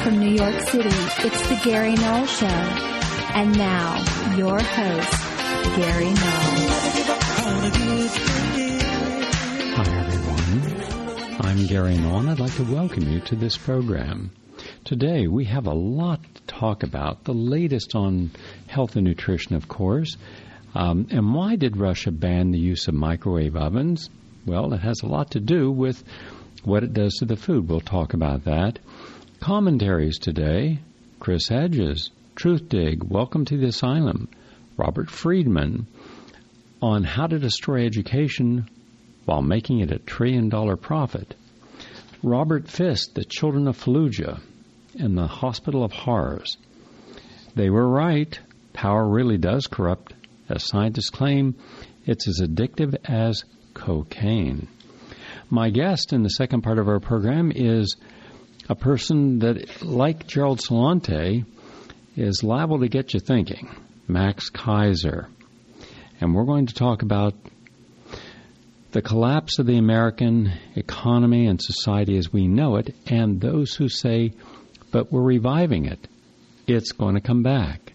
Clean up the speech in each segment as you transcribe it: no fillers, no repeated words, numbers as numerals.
from New York City, it's the Gary Null Show. And now, your host, Gary Null. Hi, everyone. I'm Gary Null, and I'd like to welcome you to this program. Today, we have a lot to talk about, the latest on health and nutrition, of course. And why did Russia ban the use of microwave ovens? Well, it has a lot to do with what it does to the food. We'll talk about that. Commentaries today, Chris Hedges, Truth Dig, Welcome to the Asylum, Robert Friedman, on how to destroy education while making it a $1 trillion profit. Robert Fisk, The Children of Fallujah, and the Hospital of Horrors. They were right. Power really does corrupt. As scientists claim, it's as addictive as cocaine. My guest in the second part of our program is a person that, like Gerald Celente, is liable to get you thinking, Max Keiser. And we're going to talk about the collapse of the American economy and society as we know it, and those who say, but we're reviving it. It's going to come back.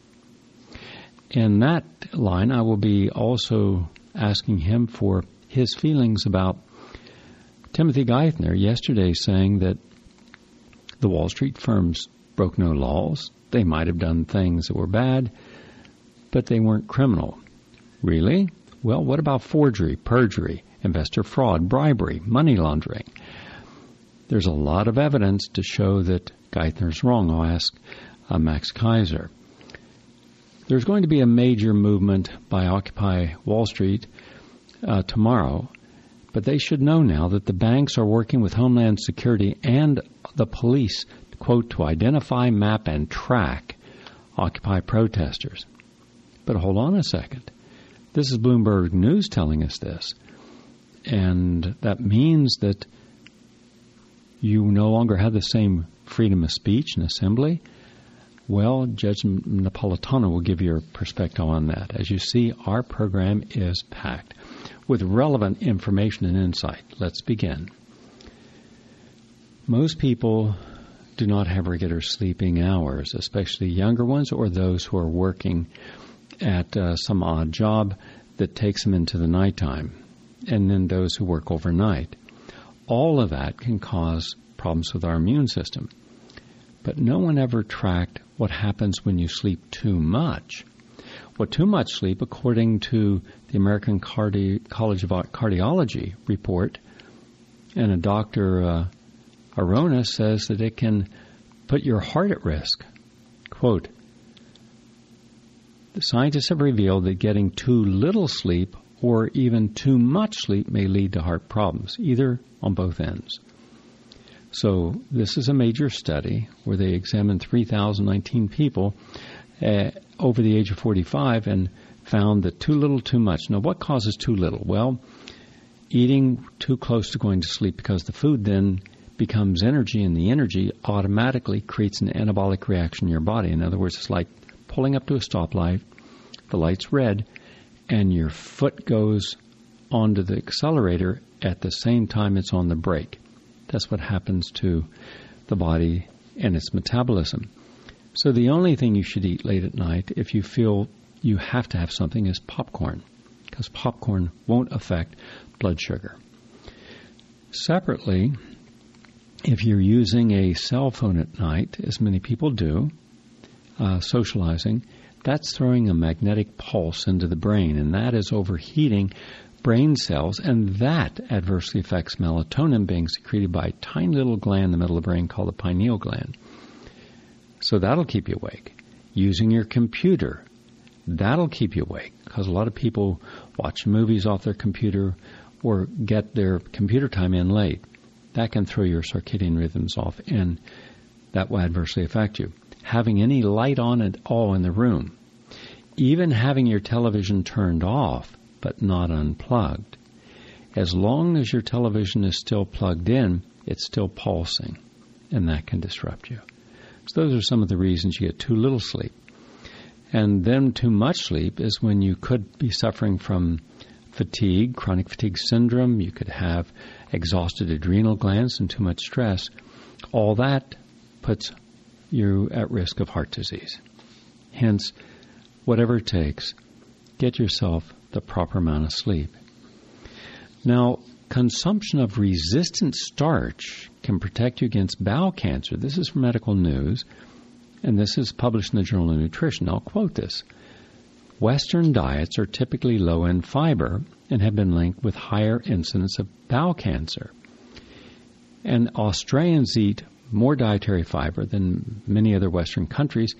In that line, I will be also asking him for his feelings about Timothy Geithner yesterday saying that the Wall Street firms broke no laws. They might have done things that were bad, but they weren't criminal. Really? Well, what about forgery, perjury, investor fraud, bribery, money laundering? There's a lot of evidence to show that Geithner's wrong. I'll ask Max Keiser. There's going to be a major movement by Occupy Wall Street tomorrow, but they should know now that the banks are working with Homeland Security and the police, quote, to identify, map, and track Occupy protesters. But hold on a second. This is Bloomberg News telling us this. And that means that you no longer have the same freedom of speech and assembly. Well, Judge Napolitano will give your perspective on that. As you see, our program is packed with relevant information and insight. Let's begin. Most people do not have regular sleeping hours, especially younger ones or those who are working at some odd job that takes them into the nighttime, and then those who work overnight. All of that can cause problems with our immune system. But no one ever tracked what happens when you sleep too much. Well, too much sleep, according to the American College of Cardiology report, and a Dr. Arona says that it can put your heart at risk. Quote, the scientists have revealed that getting too little sleep or even too much sleep may lead to heart problems, either on both ends. So this is a major study where they examined 3,019 people over the age of 45 and found that too little, too much. Now, what causes too little? Well, eating too close to going to sleep, because the food then becomes energy, and the energy automatically creates an anabolic reaction in your body. In other words, it's like pulling up to a stoplight, the light's red, and your foot goes onto the accelerator at the same time it's on the brake. That's what happens to the body and its metabolism. So the only thing you should eat late at night, if you feel you have to have something, is popcorn, because popcorn won't affect blood sugar. Separately, if you're using a cell phone at night, as many people do, socializing, that's throwing a magnetic pulse into the brain, and that is overheating brain cells, and that adversely affects melatonin being secreted by a tiny little gland in the middle of the brain called the pineal gland. So that'll keep you awake. Using your computer, that'll keep you awake, because a lot of people watch movies off their computer or get their computer time in late. That can throw your circadian rhythms off, and that will adversely affect you. Having any light on at all in the room, even having your television turned off but not unplugged, as long as your television is still plugged in, it's still pulsing, and that can disrupt you. So those are some of the reasons you get too little sleep. And then too much sleep is when you could be suffering from fatigue, chronic fatigue syndrome. You could have exhausted adrenal glands and too much stress. All that puts you're at risk of heart disease. Hence, whatever it takes, get yourself the proper amount of sleep. Now, consumption of resistant starch can protect you against bowel cancer. This is from Medical News, and this is published in the Journal of Nutrition. I'll quote this. Western diets are typically low in fiber and have been linked with higher incidence of bowel cancer. And Australians eat more dietary fiber than many other Western countries,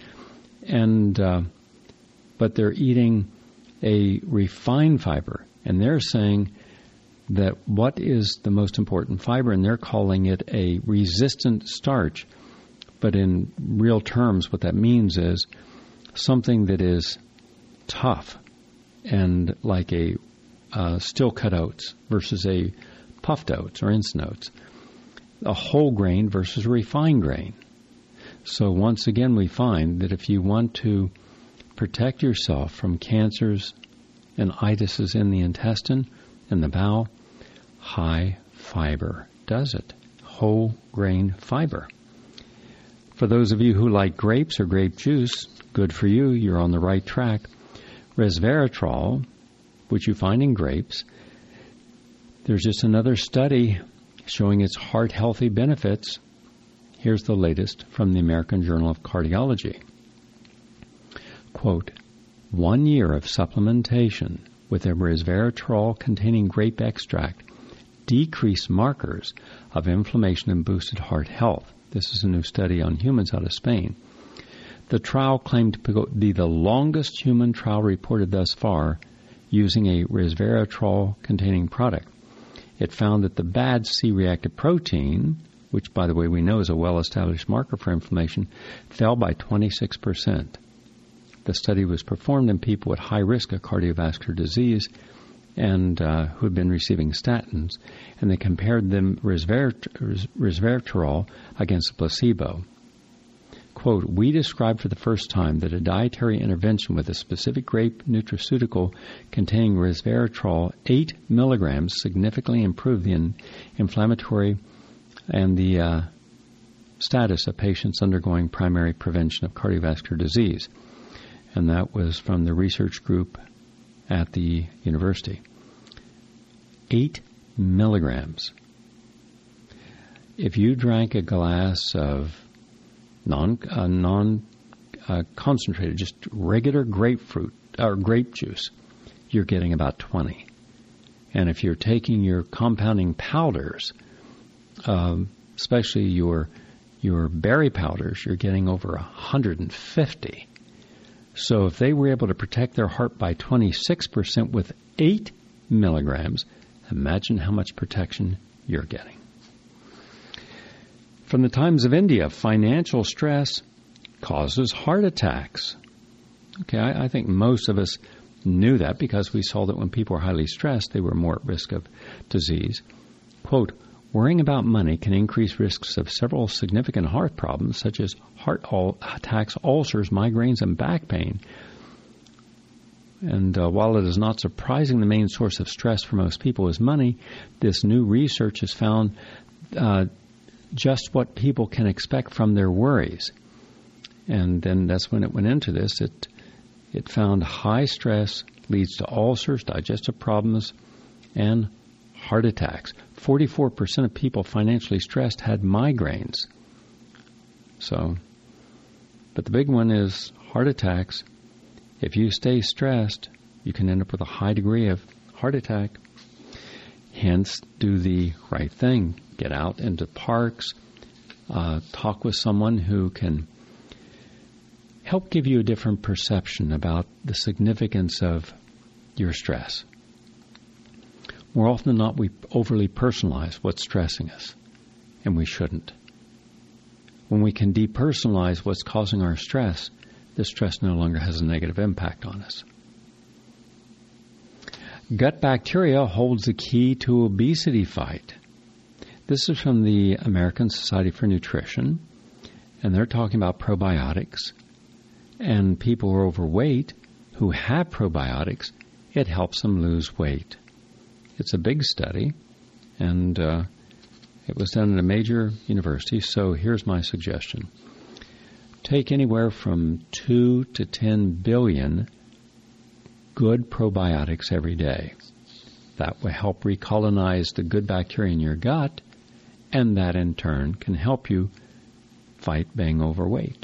but they're eating a refined fiber, and they're saying that what is the most important fiber, and they're calling it a resistant starch. But in real terms, what that means is something that is tough and like a still cut oats versus a puffed oats or instant oats, a whole grain versus a refined grain. So once again, we find that if you want to protect yourself from cancers and itises in the intestine and the bowel, high fiber does it. Whole grain fiber. For those of you who like grapes or grape juice, good for you. You're on the right track. Resveratrol, which you find in grapes, there's just another study showing its heart-healthy benefits. Here's the latest from the American Journal of Cardiology. Quote, 1 year of supplementation with a resveratrol-containing grape extract decreased markers of inflammation and boosted heart health. This is a new study on humans out of Spain. The trial claimed to be the longest human trial reported thus far using a resveratrol-containing product. It found that the bad C-reactive protein, which, by the way, we know is a well-established marker for inflammation, fell by 26%. The study was performed in people at high risk of cardiovascular disease and who had been receiving statins, and they compared them resveratrol against a placebo. Quote, we described for the first time that a dietary intervention with a specific grape nutraceutical containing resveratrol 8 milligrams significantly improved the inflammatory and the status of patients undergoing primary prevention of cardiovascular disease. And that was from the research group at the university. 8 milligrams. If you drank a glass of non-concentrated, just regular grapefruit or grape juice, you're getting about 20. And if you're taking your compounding powders, especially your berry powders, you're getting over 150. So if they were able to protect their heart by 26% with 8 milligrams, imagine how much protection you're getting. From the Times of India, financial stress causes heart attacks. Okay, I think most of us knew that because we saw that when people were highly stressed, they were more at risk of disease. Quote, worrying about money can increase risks of several significant heart problems, such as heart attacks, ulcers, migraines, and back pain. And while it is not surprising the main source of stress for most people is money, this new research has found just what people can expect from their worries. And then that's when it went into this. It found high stress leads to ulcers, digestive problems, and heart attacks. 44% of people financially stressed had migraines. But the big one is heart attacks. If you stay stressed, you can end up with a high degree of heart attack. Hence, do the right thing. Get out into parks. Talk with someone who can help give you a different perception about the significance of your stress. More often than not, we overly personalize what's stressing us, and we shouldn't. When we can depersonalize what's causing our stress, the stress no longer has a negative impact on us. Gut bacteria holds the key to obesity fight. This is from the American Society for Nutrition, and they're talking about probiotics. And people who are overweight who have probiotics, it helps them lose weight. It's a big study, and it was done at a major university, so here's my suggestion. take anywhere from 2 to 10 billion good probiotics every day. That will help recolonize the good bacteria in your gut, and that in turn can help you fight being overweight.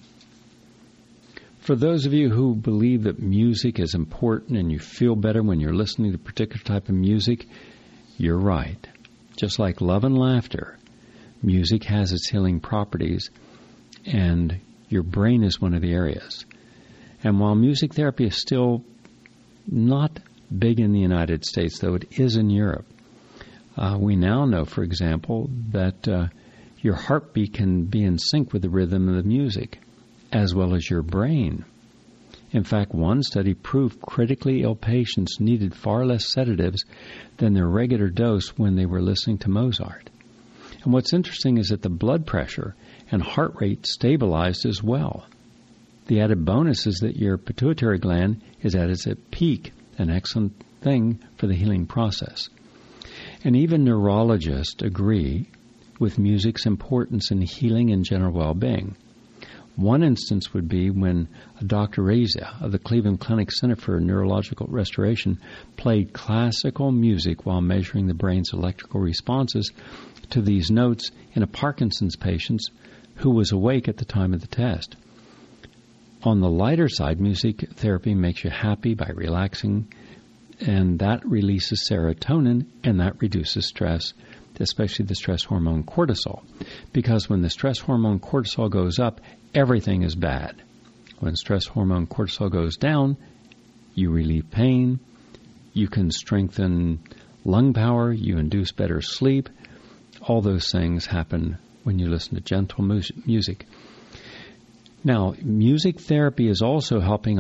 For those of you who believe that music is important and you feel better when you're listening to a particular type of music, you're right. Just like love and laughter, music has its healing properties, and your brain is one of the areas. And while music therapy is still not big in the United States, though it is in Europe, we now know, for example, that your heartbeat can be in sync with the rhythm of the music, as well as your brain. In fact, one study proved critically ill patients needed far less sedatives than their regular dose when they were listening to Mozart. And what's interesting is that the blood pressure and heart rate stabilized as well. The added bonus is that your pituitary gland is at its peak, an excellent thing for the healing process. And even neurologists agree with music's importance in healing and general well-being. One instance would be when Dr. Reza of the Cleveland Clinic Center for Neurological Restoration played classical music while measuring the brain's electrical responses to these notes in a Parkinson's patient who was awake at the time of the test. On the lighter side, music therapy makes you happy by relaxing, and that releases serotonin, and that reduces stress, especially the stress hormone cortisol. Because when the stress hormone cortisol goes up, everything is bad. When stress hormone cortisol goes down, you relieve pain, you can strengthen lung power, you induce better sleep. All those things happen when you listen to gentle music. Now, music therapy is also helping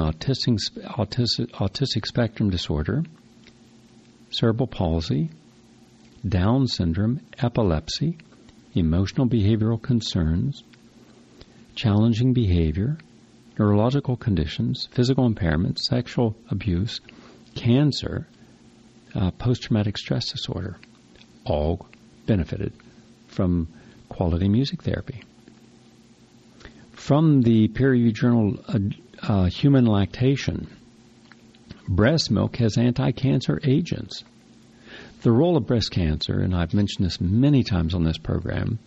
autistic spectrum disorder, cerebral palsy, Down syndrome, epilepsy, emotional behavioral concerns, challenging behavior, neurological conditions, physical impairment, sexual abuse, cancer, post-traumatic stress disorder, all benefited from quality music therapy. From the peer-reviewed journal Human Lactation, breast milk has anti-cancer agents. The role of breast cancer, and I've mentioned this many times on this program,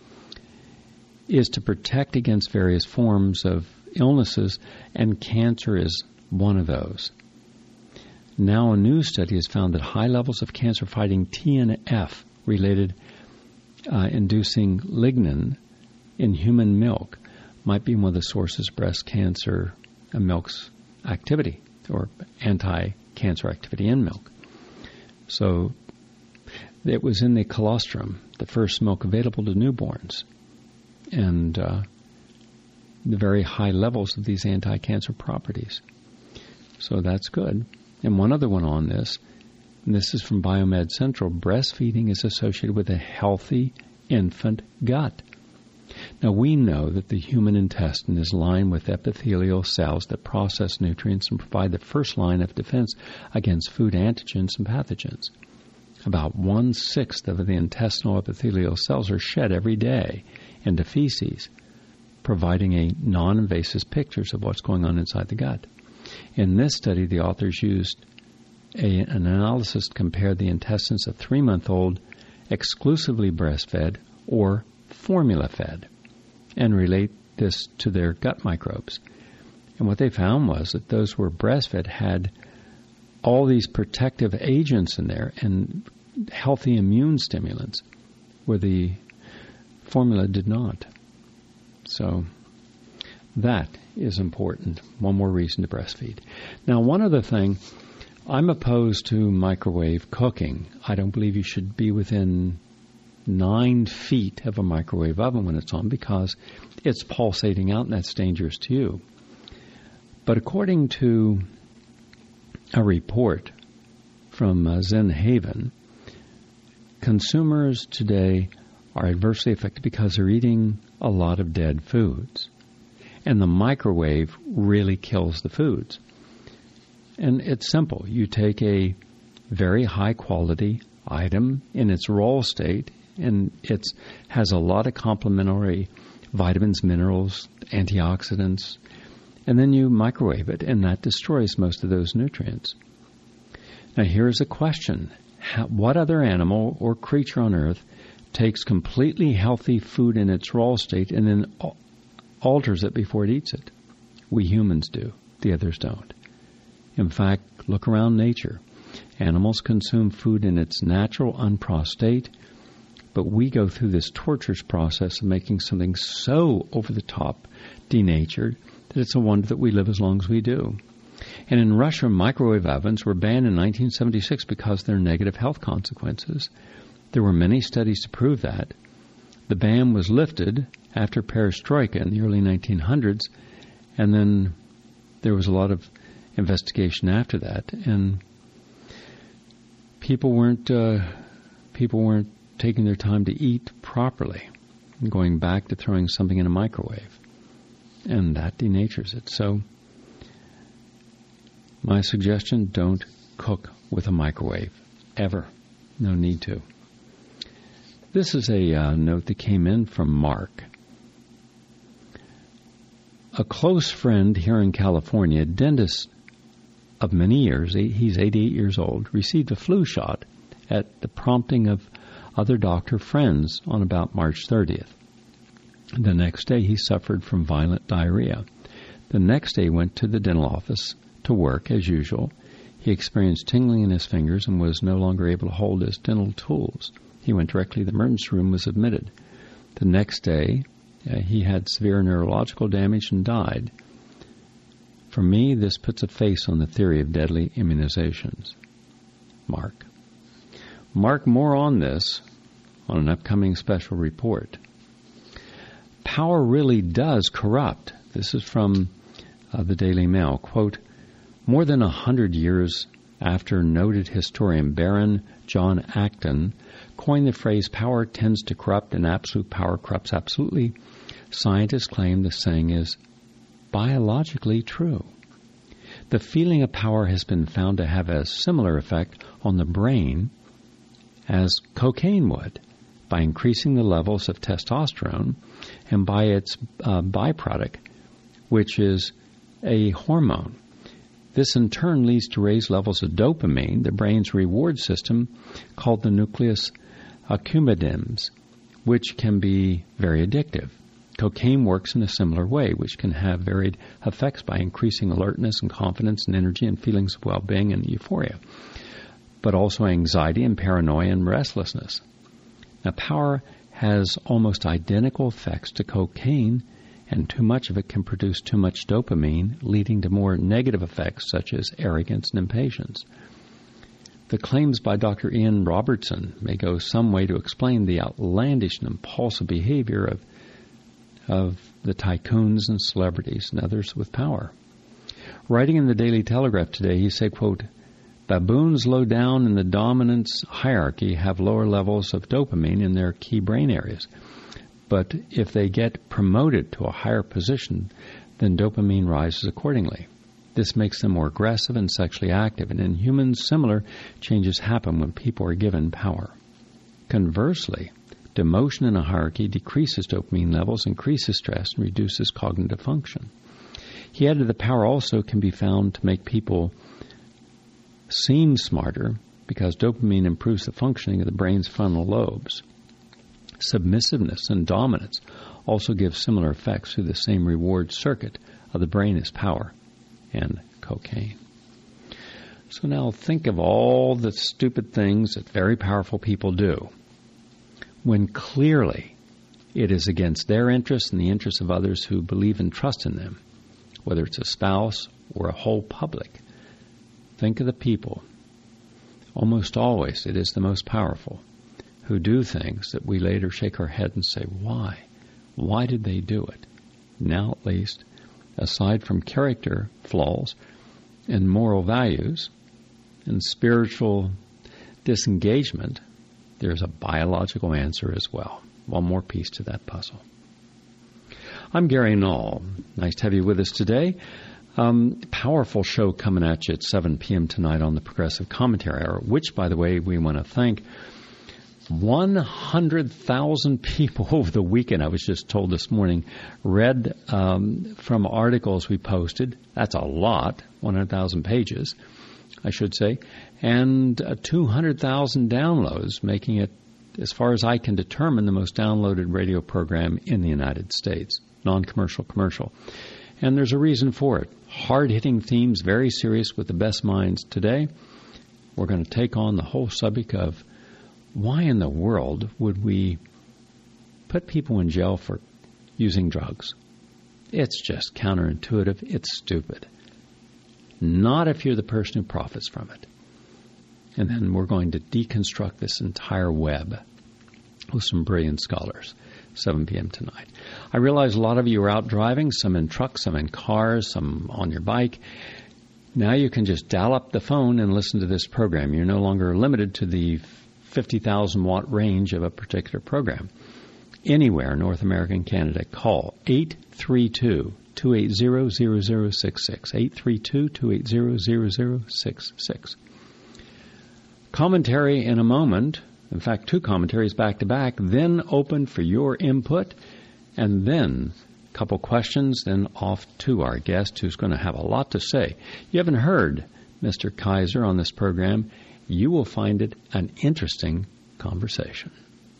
is to protect against various forms of illnesses, and cancer is one of those. Now a new study has found that high levels of cancer-fighting TNF-related inducing lignin in human milk might be one of the sources of breast cancer milk's activity, or anti-cancer activity in milk. So it was in the colostrum, the first milk available to newborns, and the very high levels of these anti-cancer properties. So that's good. And one other one on this, and this is from Biomed Central, breastfeeding is associated with a healthy infant gut. Now, we know that the human intestine is lined with epithelial cells that process nutrients and provide the first line of defense against food antigens and pathogens. About 1/6 of the intestinal epithelial cells are shed every day into feces, providing a non-invasive pictures of what's going on inside the gut. In this study, the authors used an analysis to compare the intestines of 3-month-old exclusively breastfed or formula-fed and relate this to their gut microbes. And what they found was that those who were breastfed had all these protective agents in there and healthy immune stimulants, where the formula did not. So that is important. One more reason to breastfeed. Now, one other thing, I'm opposed to microwave cooking. I don't believe you should be within 9 feet of a microwave oven when it's on, because it's pulsating out and that's dangerous to you. But according to a report from Zen Haven, consumers today are adversely affected because they're eating a lot of dead foods. And the microwave really kills the foods. And it's simple. You take a very high quality item in its raw state, and it has a lot of complementary vitamins, minerals, antioxidants, and then you microwave it, and that destroys most of those nutrients. Now here's a question. What other animal or creature on Earth takes completely healthy food in its raw state and then alters it before it eats it? We humans do. The others don't. In fact, look around nature. Animals consume food in its natural, unprocessed state, but we go through this torturous process of making something so over-the-top denatured that it's a wonder that we live as long as we do. And in Russia, microwave ovens were banned in 1976 because of their negative health consequences. There were many studies to prove that. The ban was lifted after perestroika in the early 1900s, and then there was a lot of investigation after that, and people weren't taking their time to eat properly, and going back to throwing something in a microwave, and that denatures it. So my suggestion, don't cook with a microwave, ever. No need to. This is a note that came in from Mark. A close friend here in California, a dentist of many years, he's 88 years old, received a flu shot at the prompting of other doctor friends on about March 30th. The next day he suffered from violent diarrhea. The next day he went to the dental office to work as usual. He experienced tingling in his fingers and was no longer able to hold his dental tools. He went directly to the emergency room and was admitted. The next day he had severe neurological damage and died. For me, this puts a face on the theory of deadly immunizations. Mark, more on this on an upcoming special report. Power really does corrupt. This is from the Daily Mail. Quote, more than 100 years after noted historian Baron John Acton coined the phrase, power tends to corrupt and absolute power corrupts absolutely, scientists claim the saying is biologically true. The feeling of power has been found to have a similar effect on the brain as cocaine would, by increasing the levels of testosterone and by its byproduct, which is a hormone. This in turn leads to raised levels of dopamine, the brain's reward system, called the nucleus accumbens, which can be very addictive. Cocaine works in a similar way, which can have varied effects by increasing alertness and confidence and energy and feelings of well-being and euphoria, but also anxiety and paranoia and restlessness. Now, power has almost identical effects to cocaine, and too much of it can produce too much dopamine, leading to more negative effects such as arrogance and impatience. The claims by Dr. Ian Robertson may go some way to explain the outlandish and impulsive behavior of the tycoons and celebrities and others with power. Writing in the Daily Telegraph today, he said, quote, baboons low down in the dominance hierarchy have lower levels of dopamine in their key brain areas. But if they get promoted to a higher position, then dopamine rises accordingly. This makes them more aggressive and sexually active, and in humans, similar changes happen when people are given power. Conversely, demotion in a hierarchy decreases dopamine levels, increases stress, and reduces cognitive function. He added the power also can be found to make people seem smarter because dopamine improves the functioning of the brain's frontal lobes. Submissiveness and dominance also give similar effects through the same reward circuit of the brain as power and cocaine. So now think of all the stupid things that very powerful people do, when clearly it is against their interests and the interests of others who believe and trust in them, whether it's a spouse or a whole public. Think of the people. Almost always it is the most powerful who do things that we later shake our head and say, why? Why did they do it? Now at least, aside from character flaws and moral values and spiritual disengagement, there's a biological answer as well. One more piece to that puzzle. I'm Gary Null. Nice to have you with us today. Powerful show coming at you at 7 p.m. tonight on the Progressive Commentary Hour, which, by the way, we want to thank 100,000 people over the weekend, I was just told this morning, read from articles we posted. That's a lot, 100,000 pages, I should say, and 200,000 downloads, making it, as far as I can determine, the most downloaded radio program in the United States, non-commercial, commercial. And there's a reason for it. Hard-hitting themes, very serious with the best minds. Today, we're going to take on the whole subject of why in the world would we put people in jail for using drugs? It's just counterintuitive. It's stupid. Not if you're the person who profits from it. And then we're going to deconstruct this entire web with some brilliant scholars. 7 p.m. tonight. I realize a lot of you are out driving, some in trucks, some in cars, some on your bike. Now you can just dial up the phone and listen to this program. You're no longer limited to the 50,000 watt range of a particular program. Anywhere, North America and Canada, call 832-280-0066, 832-280-0066. Commentary in a moment. In fact, 2 commentaries back-to-back, then open for your input, and then a couple questions, then off to our guest who's going to have a lot to say. You haven't heard Mr. Kaiser on this program. You will find it an interesting conversation.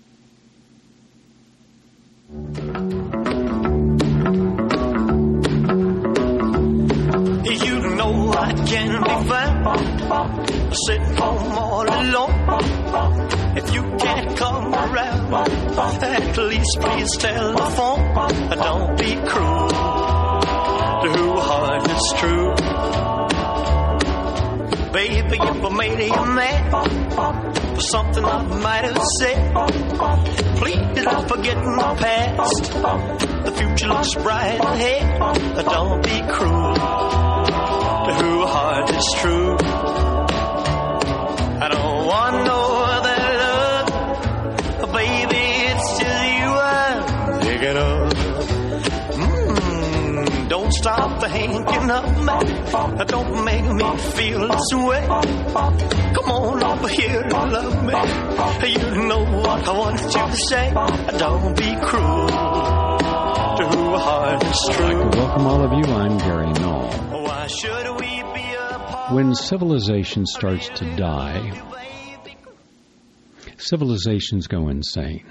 You know I can be found sitting home all alone. If you can't come around, at least please telephone. Don't be cruel to who heart is true. Baby, if I made you mad for something I might have said, please don't forget my past. The future looks bright ahead. Don't be cruel to who heart is true. I don't want no other love, baby, it's just you I'm thinking of. Don't stop thinking of me, don't make me feel this way. Come on over here and love me, you know what I want you to say. Don't be cruel to who heart is true. I'd like to welcome all of you. I'm Gary Null. Why should we be apart? When civilization starts to die, civilizations go insane.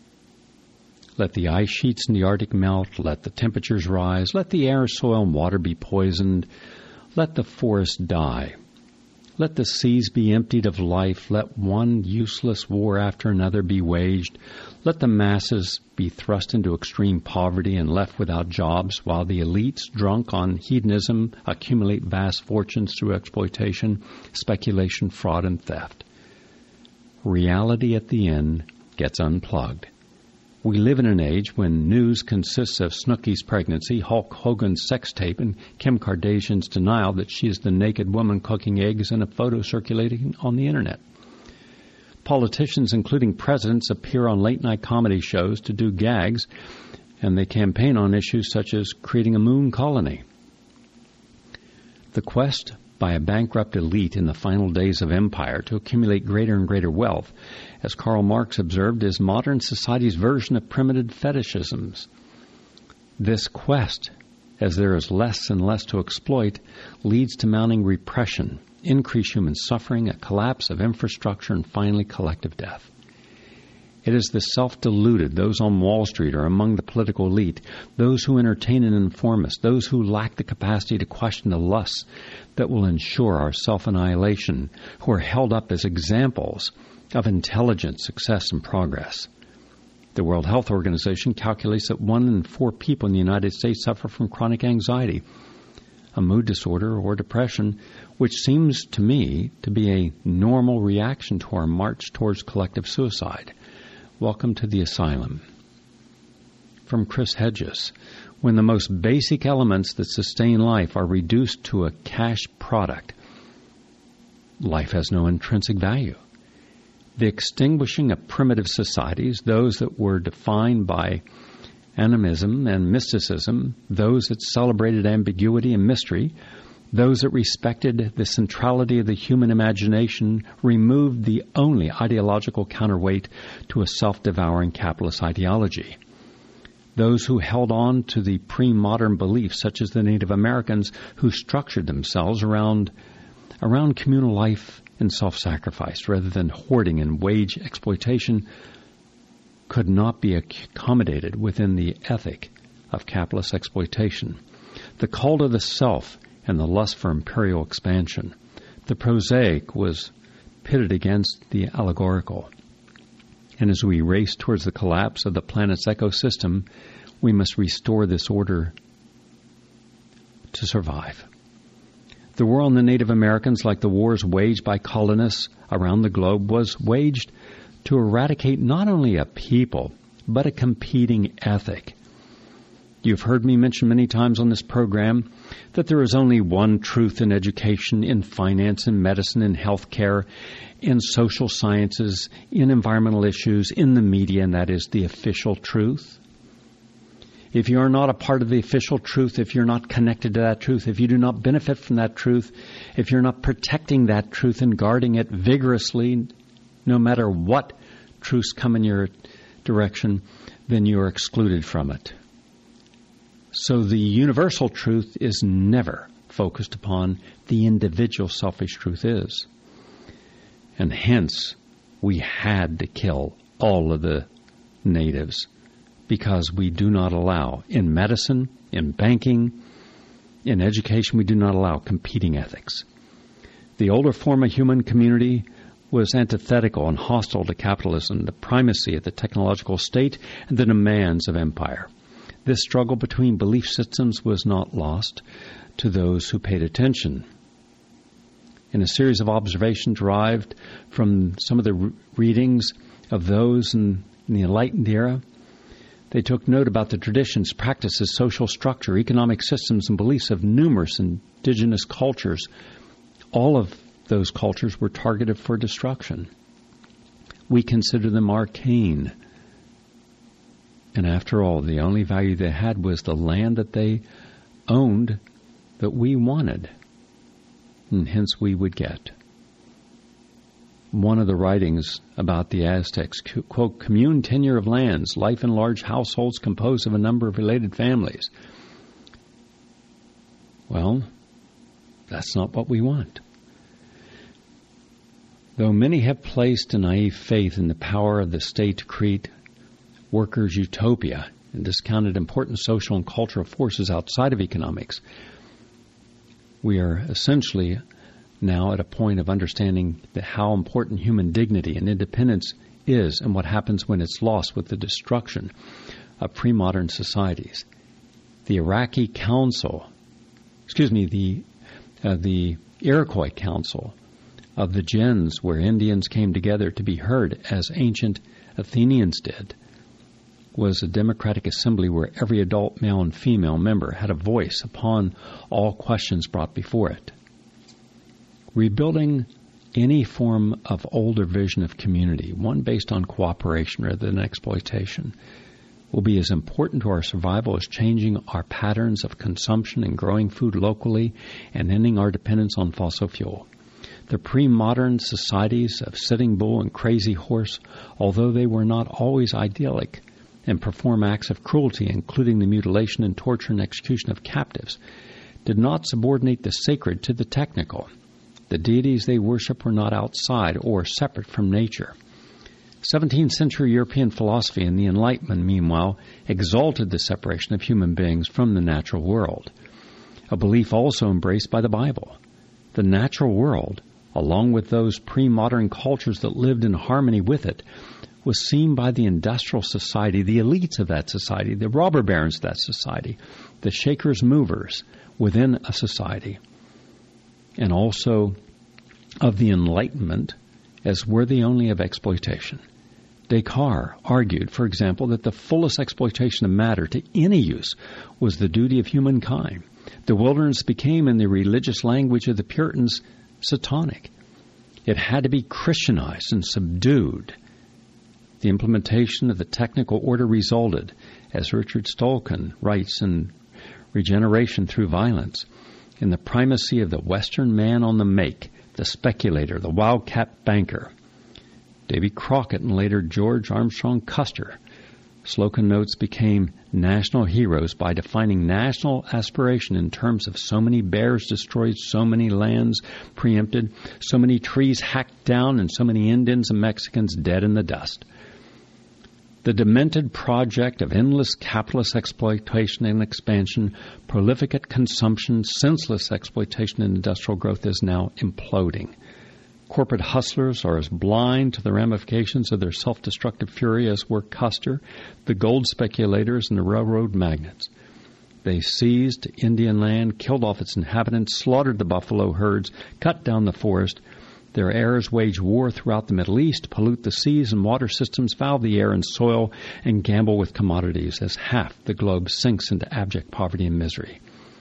Let the ice sheets in the Arctic melt, let the temperatures rise, let the air, soil, and water be poisoned, let the forests die. Let the seas be emptied of life, let one useless war after another be waged, let the masses be thrust into extreme poverty and left without jobs, while the elites, drunk on hedonism, accumulate vast fortunes through exploitation, speculation, fraud, and theft. Reality at the end gets unplugged. We live in an age when news consists of Snooki's pregnancy, Hulk Hogan's sex tape, and Kim Kardashian's denial that she is the naked woman cooking eggs in a photo circulating on the Internet. Politicians, including presidents, appear on late-night comedy shows to do gags, and they campaign on issues such as creating a moon colony. The quest by a bankrupt elite in the final days of empire to accumulate greater and greater wealth, as Karl Marx observed, is modern society's version of primitive fetishisms. This quest, as there is less and less to exploit, leads to mounting repression, increased human suffering, a collapse of infrastructure, and finally collective death. It is the self-deluded, those on Wall Street or among the political elite, those who entertain and inform us, those who lack the capacity to question the lusts that will ensure our self-annihilation, who are held up as examples of intelligence, success, and progress. The World Health Organization calculates that 1 in 4 people in the United States suffer from chronic anxiety, a mood disorder or depression, which seems to me to be a normal reaction to our march towards collective suicide. Welcome to the asylum. From Chris Hedges, when the most basic elements that sustain life are reduced to a cash product, life has no intrinsic value. The extinguishing of primitive societies, those that were defined by animism and mysticism, those that celebrated ambiguity and mystery, Those that respected the centrality of the human imagination removed the only ideological counterweight to a self-devouring capitalist ideology. Those who held on to the pre-modern beliefs, such as the Native Americans, who structured themselves around communal life and self-sacrifice rather than hoarding and wage exploitation, could not be accommodated within the ethic of capitalist exploitation. The cult of the self and the lust for imperial expansion. The prosaic was pitted against the allegorical. And as we race towards the collapse of the planet's ecosystem, we must restore this order to survive. The war on the Native Americans, like the wars waged by colonists around the globe, was waged to eradicate not only a people, but a competing ethic. You've heard me mention many times on this program that there is only one truth in education, in finance, in medicine, in healthcare, in social sciences, in environmental issues, in the media, and that is the official truth. If you are not a part of the official truth, if you're not connected to that truth, if you do not benefit from that truth, if you're not protecting that truth and guarding it vigorously, no matter what truths come in your direction, then you are excluded from it. So the universal truth is never focused upon. The individual selfish truth is. And hence, we had to kill all of the natives because we do not allow, in medicine, in banking, in education, we do not allow competing ethics. The older form of human community was antithetical and hostile to capitalism, the primacy of the technological state, and the demands of empire. This struggle between belief systems was not lost to those who paid attention. In a series of observations derived from some of the readings of those in the Enlightened era, they took note about the traditions, practices, social structure, economic systems, and beliefs of numerous indigenous cultures. All of those cultures were targeted for destruction. We consider them arcane. And after all, the only value they had was the land that they owned that we wanted, and hence we would get. One of the writings about the Aztecs, quote, commune tenure of lands, life in large households composed of a number of related families. Well, that's not what we want. Though many have placed a naive faith in the power of the state to create workers' utopia and discounted important social and cultural forces outside of economics, we are essentially now at a point of understanding how important human dignity and independence is and what happens when it's lost with the destruction of pre-modern societies. The Iroquois Council of the gens, where Indians came together to be heard as ancient Athenians did, was a democratic assembly where every adult male and female member had a voice upon all questions brought before it. Rebuilding any form of older vision of community, one based on cooperation rather than exploitation, will be as important to our survival as changing our patterns of consumption and growing food locally and ending our dependence on fossil fuel. The pre-modern societies of Sitting Bull and Crazy Horse, although they were not always idyllic and perform acts of cruelty, including the mutilation and torture and execution of captives, did not subordinate the sacred to the technical. The deities they worship were not outside or separate from nature. 17th century European philosophy and the Enlightenment, meanwhile, exalted the separation of human beings from the natural world, a belief also embraced by the Bible. The natural world, along with those pre-modern cultures that lived in harmony with it, was seen by the industrial society, the elites of that society, the robber barons of that society, the shakers movers within a society, and also of the Enlightenment as worthy only of exploitation. Descartes argued, for example, that the fullest exploitation of matter to any use was the duty of humankind. The wilderness became, in the religious language of the Puritans, Satanic. It had to be Christianized and subdued. The implementation of the technical order resulted, as Richard Stolken writes in Regeneration Through Violence, in the primacy of the Western man on the make, the speculator, the wildcat banker. Davy Crockett and later George Armstrong Custer. Slocum notes became national heroes by defining national aspiration in terms of so many bears destroyed, so many lands preempted, so many trees hacked down, and so many Indians and Mexicans dead in the dust. The demented project of endless capitalist exploitation and expansion, prolific consumption, senseless exploitation and industrial growth is now imploding. Corporate hustlers are as blind to the ramifications of their self-destructive fury as were Custer, the gold speculators, and the railroad magnates. They seized Indian land, killed off its inhabitants, slaughtered the buffalo herds, cut down the forest. Their heirs wage war throughout the Middle East, pollute the seas and water systems, foul the air and soil, and gamble with commodities as half the globe sinks into abject poverty and misery.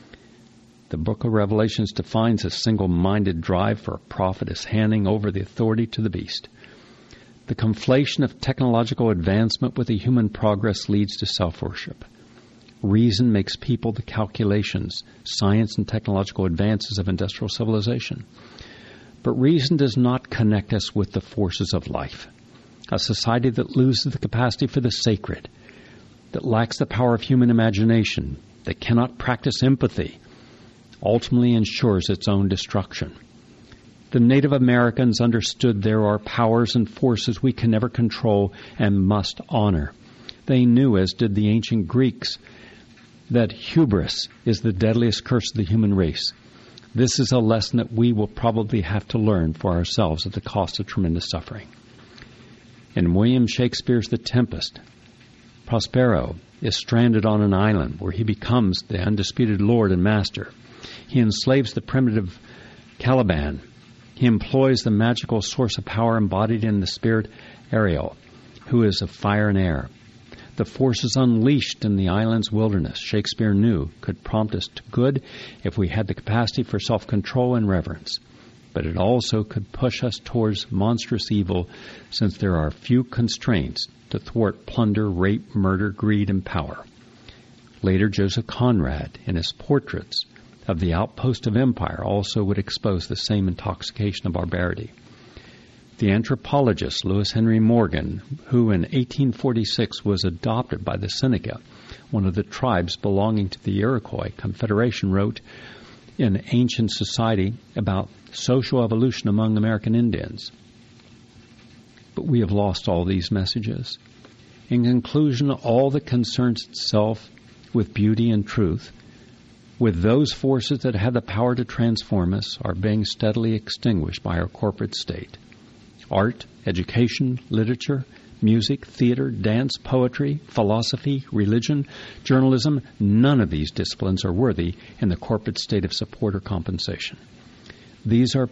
The book of Revelations defines a single-minded drive for profit as handing over the authority to the beast. The conflation of technological advancement with the human progress leads to self-worship. Reason makes people the calculations, science and technological advances of industrial civilization. But reason does not connect us with the forces of life. A society that loses the capacity for the sacred, that lacks the power of human imagination, that cannot practice empathy, ultimately ensures its own destruction. The Native Americans understood there are powers and forces we can never control and must honor. They knew, as did the ancient Greeks, that hubris is the deadliest curse of the human race. This is a lesson that we will probably have to learn for ourselves at the cost of tremendous suffering. In William Shakespeare's The Tempest, Prospero is stranded on an island where he becomes the undisputed lord and master. He enslaves the primitive Caliban. He employs the magical source of power embodied in the spirit Ariel, who is of fire and air. The forces unleashed in the island's wilderness, Shakespeare knew, could prompt us to good if we had the capacity for self-control and reverence. But it also could push us towards monstrous evil, since there are few constraints to thwart plunder, rape, murder, greed, and power. Later, Joseph Conrad, in his portraits of the outpost of empire, also would expose the same intoxication of barbarity. The anthropologist Lewis Henry Morgan, who in 1846 was adopted by the Seneca, one of the tribes belonging to the Iroquois Confederation, wrote in Ancient Society about social evolution among American Indians. But we have lost all these messages. In conclusion, all that concerns itself with beauty and truth, with those forces that have the power to transform us, are being steadily extinguished by our corporate state. Art, education, literature, music, theater, dance, poetry, philosophy, religion, journalism, none of these disciplines are worthy in the corporate state of support or compensation. These are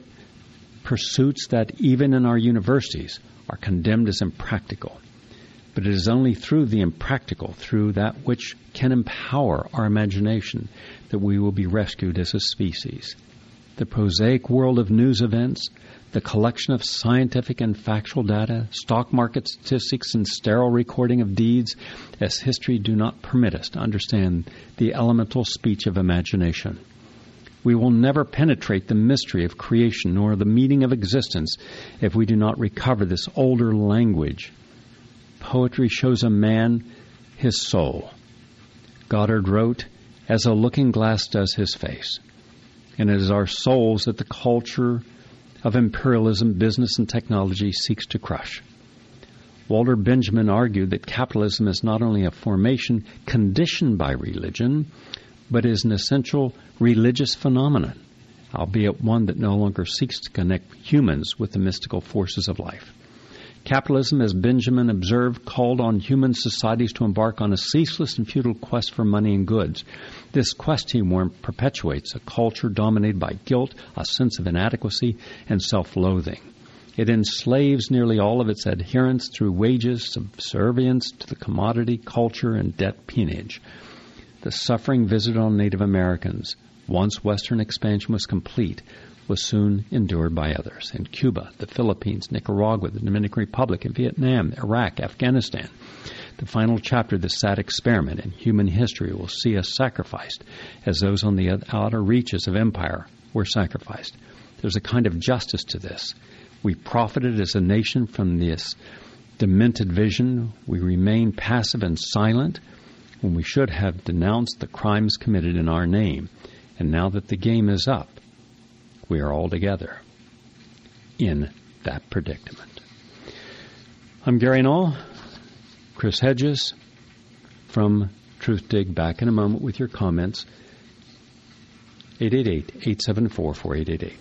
pursuits that, even in our universities, are condemned as impractical. But it is only through the impractical, through that which can empower our imagination, that we will be rescued as a species. The prosaic world of news events, the collection of scientific and factual data, stock market statistics, and sterile recording of deeds as history do not permit us to understand the elemental speech of imagination. We will never penetrate the mystery of creation nor the meaning of existence if we do not recover this older language. Poetry shows a man his soul. Goddard wrote, "As a looking glass does his face." And it is our souls that the culture of imperialism, business, and technology seeks to crush. Walter Benjamin argued that capitalism is not only a formation conditioned by religion, but is an essential religious phenomenon, albeit one that no longer seeks to connect humans with the mystical forces of life. Capitalism, as Benjamin observed, called on human societies to embark on a ceaseless and futile quest for money and goods. This quest, he warned, perpetuates a culture dominated by guilt, a sense of inadequacy, and self-loathing. It enslaves nearly all of its adherents through wages, subservience to the commodity, culture, and debt peonage. The suffering visited on Native Americans, once Western expansion was complete, was soon endured by others. In Cuba, the Philippines, Nicaragua, the Dominican Republic, and Vietnam, Iraq, Afghanistan, The final chapter of this sad experiment in human history will see us sacrificed as those on the outer reaches of empire were sacrificed. There's a kind of justice to this. We profited as a nation from this demented vision. We remain passive and silent when we should have denounced the crimes committed in our name. And now that the game is up, we are all together in that predicament. I'm Gary Null. Chris Hedges from Truth Dig, back in a moment with your comments. 888-874-4888.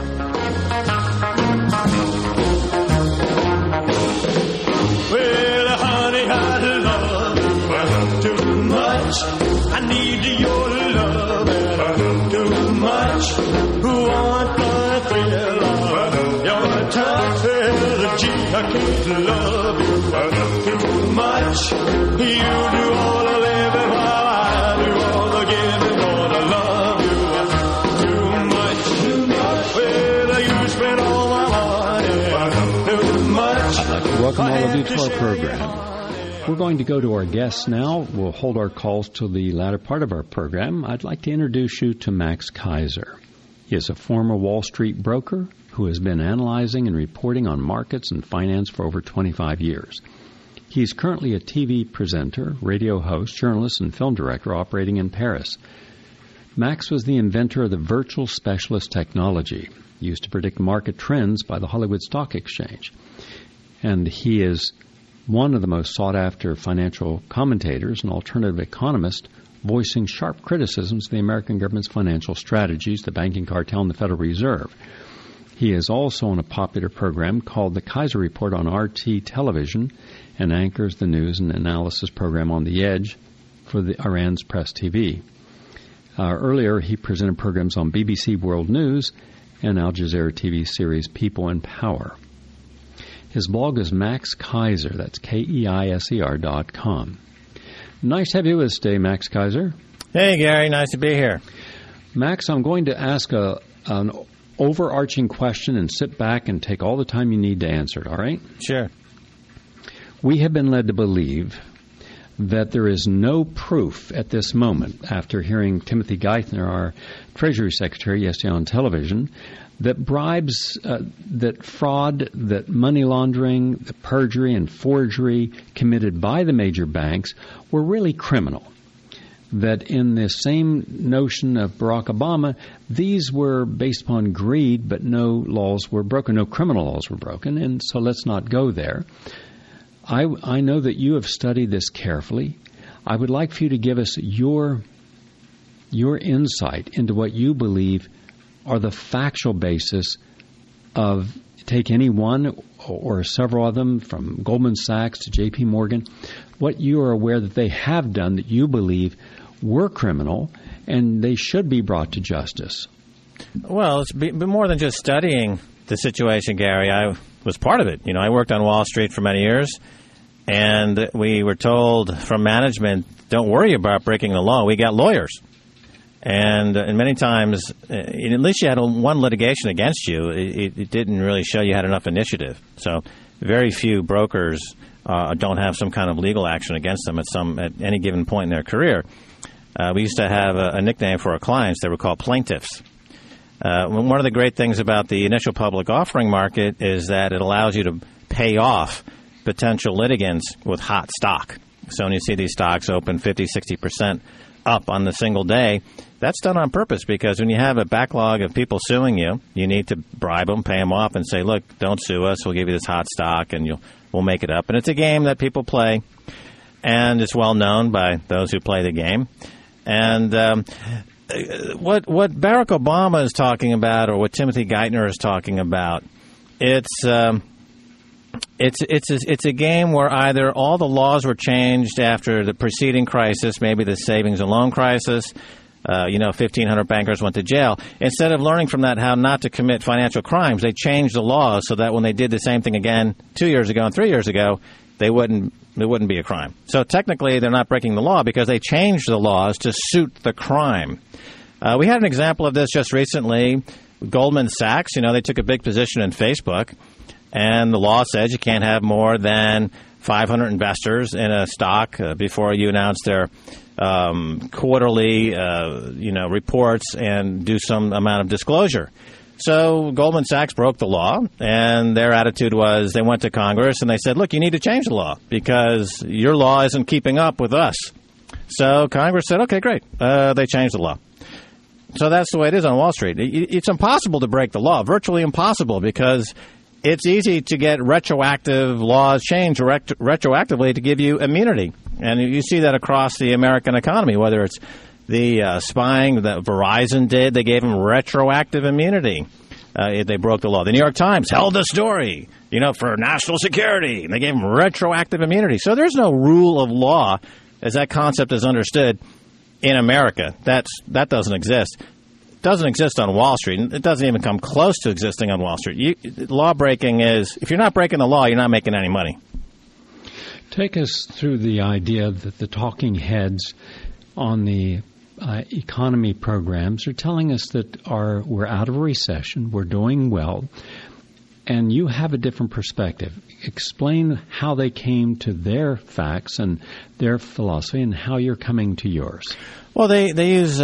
Well, honey, I love you too much. I need your love too much. Who want the thrill of your touch? Well, gee, I can't love you too much. You do all the living while I do all the giving. Gonna love you too much. Well, you spend all my money too much. I'd like to welcome all of you to our program. We're going to go to our guests now. We'll hold our calls till the latter part of our program. I'd like to introduce you to Max Keiser. He is a former Wall Street broker who has been analyzing and reporting on markets and finance for over 25 years. He's currently a TV presenter, radio host, journalist, and film director operating in Paris. Max was the inventor of the virtual specialist technology used to predict market trends by the Hollywood Stock Exchange. And he is one of the most sought-after financial commentators and alternative economist, voicing sharp criticisms of the American government's financial strategies, the banking cartel, and the Federal Reserve. He is also on a popular program called The Keiser Report on RT Television and anchors the news and analysis program On the Edge for the Iran's Press TV. Earlier, he presented programs on BBC World News and Al Jazeera TV series People and Power. His blog is Max Keiser. That's KEISER.com. Nice to have you with us today, Max Keiser. Hey, Gary. Nice to be here. Max, I'm going to ask an overarching question and sit back and take all the time you need to answer it, all right? Sure. We have been led to believe that there is no proof at this moment, after hearing Timothy Geithner, our Treasury Secretary, yesterday on television, that bribes, that fraud, that money laundering, the perjury and forgery committed by the major banks were really criminal. That in the same notion of Barack Obama, these were based upon greed, but no laws were broken, no criminal laws were broken, and so let's not go there. I know that you have studied this carefully. I would like for you to give us your insight into what you believe are the factual basis of, take any one or several of them, from Goldman Sachs to J.P. Morgan, what you are aware that they have done that you believe were criminal and they should be brought to justice. Well, it's been more than just studying the situation, Gary. I was part of it. You know, I worked on Wall Street for many years, and we were told from management, don't worry about breaking the law. We got lawyers. And many times, at least you had one litigation against you, it didn't really show you had enough initiative. So very few brokers don't have some kind of legal action against them at any given point in their career. We used to have a nickname for our clients. They were called plaintiffs. One of the great things about the initial public offering market is that it allows you to pay off potential litigants with hot stock. So when you see these stocks open 50, 60% up on the single day, that's done on purpose, because when you have a backlog of people suing you, you need to bribe them, pay them off, and say, look, don't sue us. We'll give you this hot stock, and we'll make it up. And it's a game that people play, and it's well known by those who play the game. And what Barack Obama is talking about, or what Timothy Geithner is talking about, it's a game where either all the laws were changed after the preceding crisis, maybe the savings and loan crisis. 1,500 bankers went to jail. Instead of learning from that how not to commit financial crimes, they changed the laws so that when they did the same thing again 2 years ago and 3 years ago, it wouldn't be a crime. So technically, they're not breaking the law because they changed the laws to suit the crime. We had an example of this just recently. Goldman Sachs, they took a big position in Facebook. and the law says you can't have more than 500 investors in a stock before you announce their quarterly, reports and do some amount of disclosure. So Goldman Sachs broke the law, and their attitude was they went to Congress and they said, look, you need to change the law because your law isn't keeping up with us. So Congress said, okay, great. They changed the law. So that's the way it is on Wall Street. It's impossible to break the law, virtually impossible, because it's easy to get retroactive laws changed retroactively to give you immunity. And you see that across the American economy, whether it's the spying that Verizon did, they gave them retroactive immunity. They broke the law. The New York Times held the story, for national security, and they gave them retroactive immunity. So there's no rule of law, as that concept is understood in America. That doesn't exist. It doesn't exist on Wall Street. It doesn't even come close to existing on Wall Street. Law breaking is, if you're not breaking the law, you're not making any money. Take us through the idea that the talking heads on the economy programs are telling us that we're out of a recession, we're doing well, and you have a different perspective. Explain how they came to their facts and their philosophy and how you're coming to yours. Well, they use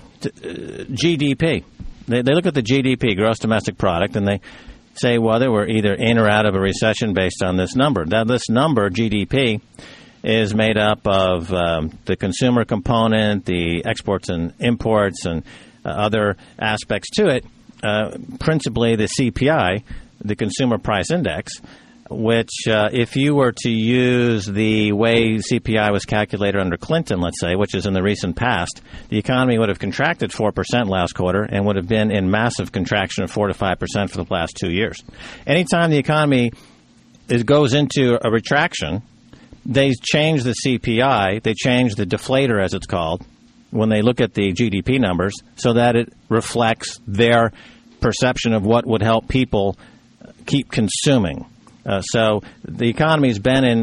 GDP. They look at the GDP, gross domestic product, and they say whether we're either in or out of a recession based on this number. Now, this number, GDP, is made up of the consumer component, the exports and imports, and other aspects to it, principally the CPI, the Consumer Price Index, which if you were to use the way CPI was calculated under Clinton, let's say, which is in the recent past, the economy would have contracted 4% last quarter and would have been in massive contraction of 4 to 5% for the last 2 years. Anytime the economy goes into a retraction, they change the CPI, they change the deflator, as it's called, when they look at the GDP numbers, so that it reflects their perception of what would help people keep consuming. So the economy's been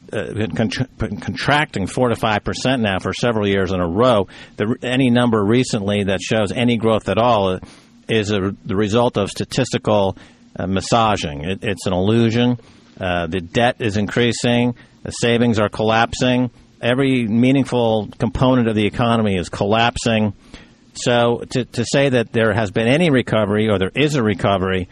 contracting 4 to 5% now for several years in a row. Any number recently that shows any growth at all is the result of statistical massaging. It's an illusion. The debt is increasing. The savings are collapsing. Every meaningful component of the economy is collapsing. So to say that there has been any recovery or there is a recovery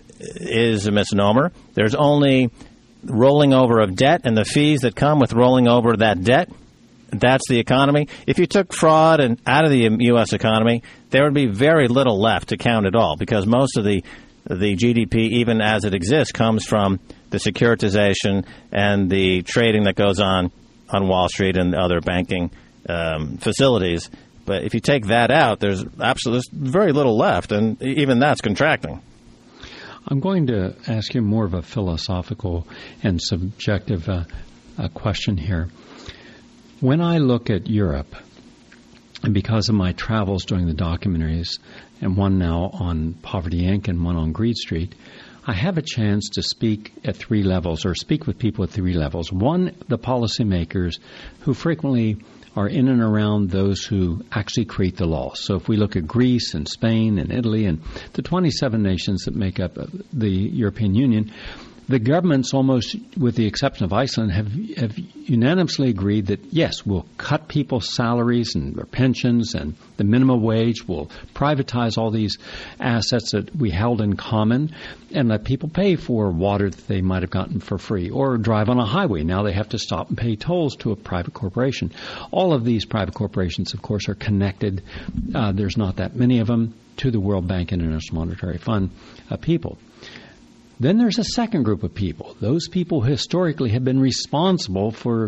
is a misnomer. There's only rolling over of debt and the fees that come with rolling over that debt. That's the economy. If you took fraud out of the U.S. economy, there would be very little left to count at all, because most of the GDP, even as it exists, comes from the securitization and the trading that goes on Wall Street and other banking facilities. But if you take that out, there's very little left, and even that's contracting. I'm going to ask you more of a philosophical and subjective question here. When I look at Europe, and because of my travels doing the documentaries, and one now on Poverty Inc. and one on Greed Street, I have a chance to speak at three levels, or speak with people at three levels. One, the policymakers, who frequently are in and around those who actually create the law. So if we look at Greece and Spain and Italy and the 27 nations that make up the European Union, the governments, almost with the exception of Iceland, have unanimously agreed that, yes, we'll cut people's salaries and their pensions and the minimum wage. We'll privatize all these assets that we held in common and let people pay for water that they might have gotten for free, or drive on a highway. Now they have to stop and pay tolls to a private corporation. All of these private corporations, of course, are connected. There's not that many of them to the World Bank and International Monetary Fund people. Then there's a second group of people. Those people historically have been responsible for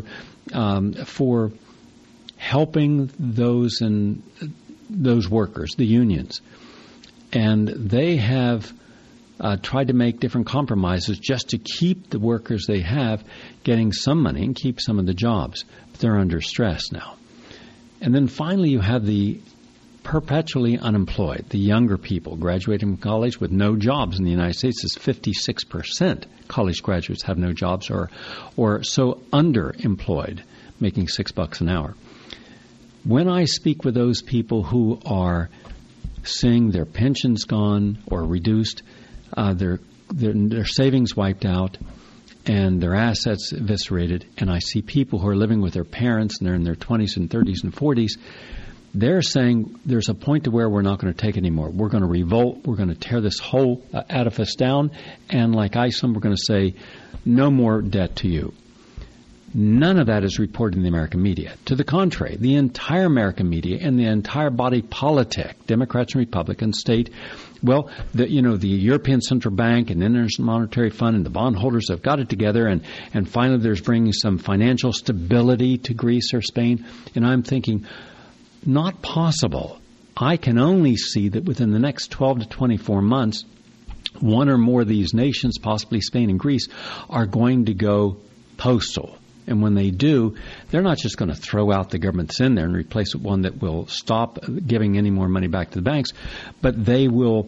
helping those workers, the unions, and they have tried to make different compromises just to keep the workers they have getting some money and keep some of the jobs. But they're under stress now. And then finally, you have the perpetually unemployed, the younger people graduating from college with no jobs. In the United States, it's 56% college graduates have no jobs or so underemployed, making $6 an hour. When I speak with those people who are seeing their pensions gone or reduced, their their savings wiped out and their assets eviscerated, and I see people who are living with their parents and they're in their 20s and 30s and 40s, they're saying there's a point to where we're not going to take it anymore. We're going to revolt. We're going to tear this whole edifice down, and like Iceland, we're going to say no more debt to you. None of that is reported in the American media. To the contrary, the entire American media and the entire body politic, Democrats and Republicans, state, well, the European Central Bank and the International Monetary Fund and the bondholders have got it together, and finally there's bringing some financial stability to Greece or Spain. And I'm thinking, not possible. I can only see that within the next 12 to 24 months, one or more of these nations, possibly Spain and Greece, are going to go postal. And when they do, they're not just going to throw out the government that's in there and replace it with one that will stop giving any more money back to the banks, but they will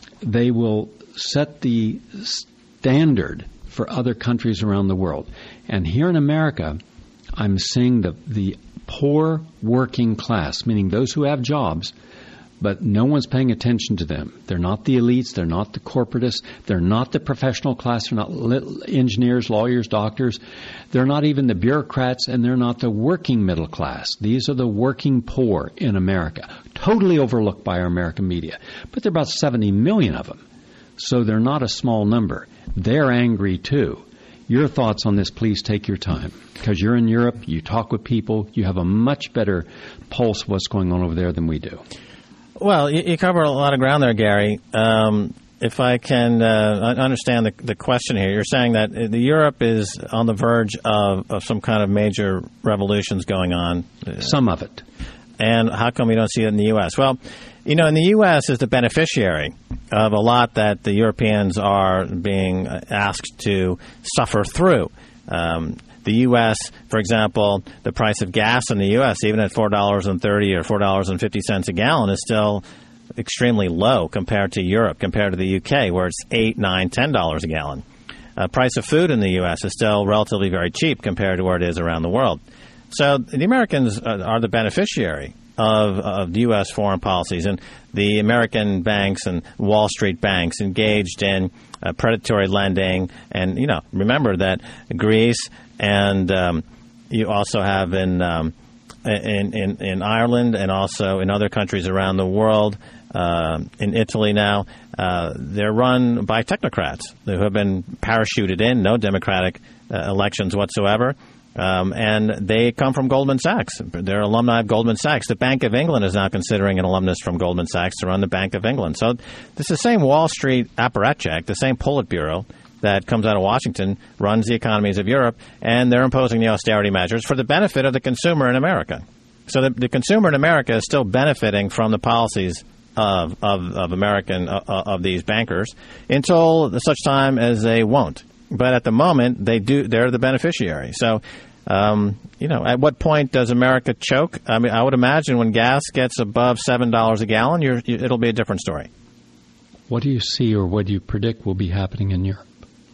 set the standard for other countries around the world. And here in America, I'm seeing the poor working class, meaning those who have jobs, but no one's paying attention to them. They're not the elites. They're not the corporatists. They're not the professional class. They're not engineers, lawyers, doctors. They're not even the bureaucrats, and they're not the working middle class. These are the working poor in America, totally overlooked by our American media. But there are about 70 million of them, so they're not a small number. They're angry, too. Your thoughts on this, please take your time, because you're in Europe, you talk with people, you have a much better pulse of what's going on over there than we do. Well, you cover a lot of ground there, Gary. If I can understand the question here, you're saying that Europe is on the verge of some kind of major revolutions going on. Some of it. And how come we don't see it in the U.S.? Well, in the U.S. is the beneficiary of a lot that the Europeans are being asked to suffer through. The U.S., for example, the price of gas in the U.S., even at $4.30 or $4.50 a gallon, is still extremely low compared to Europe, compared to the U.K., where it's $8, $9, $10 a gallon. Price of food in the U.S. is still relatively very cheap compared to where it is around the world. So the Americans are the beneficiary of U.S. foreign policies, and the American banks and Wall Street banks engaged in predatory lending. And, remember that Greece and you also have in Ireland and also in other countries around the world, in Italy now, they're run by technocrats who have been parachuted in, no democratic elections whatsoever. And they come from Goldman Sachs. They're alumni of Goldman Sachs. The Bank of England is now considering an alumnus from Goldman Sachs to run the Bank of England. So this is the same Wall Street apparatchik, the same Politburo that comes out of Washington, runs the economies of Europe, and they're imposing the austerity measures for the benefit of the consumer in America. So the consumer in America is still benefiting from the policies of these bankers until such time as they won't. But at the moment, they're the beneficiary. So, at what point does America choke? I mean, I would imagine when gas gets above $7 a gallon, it'll be a different story. What do you see or what do you predict will be happening in Europe?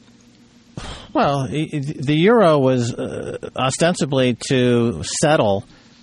Well, the euro was ostensibly to settle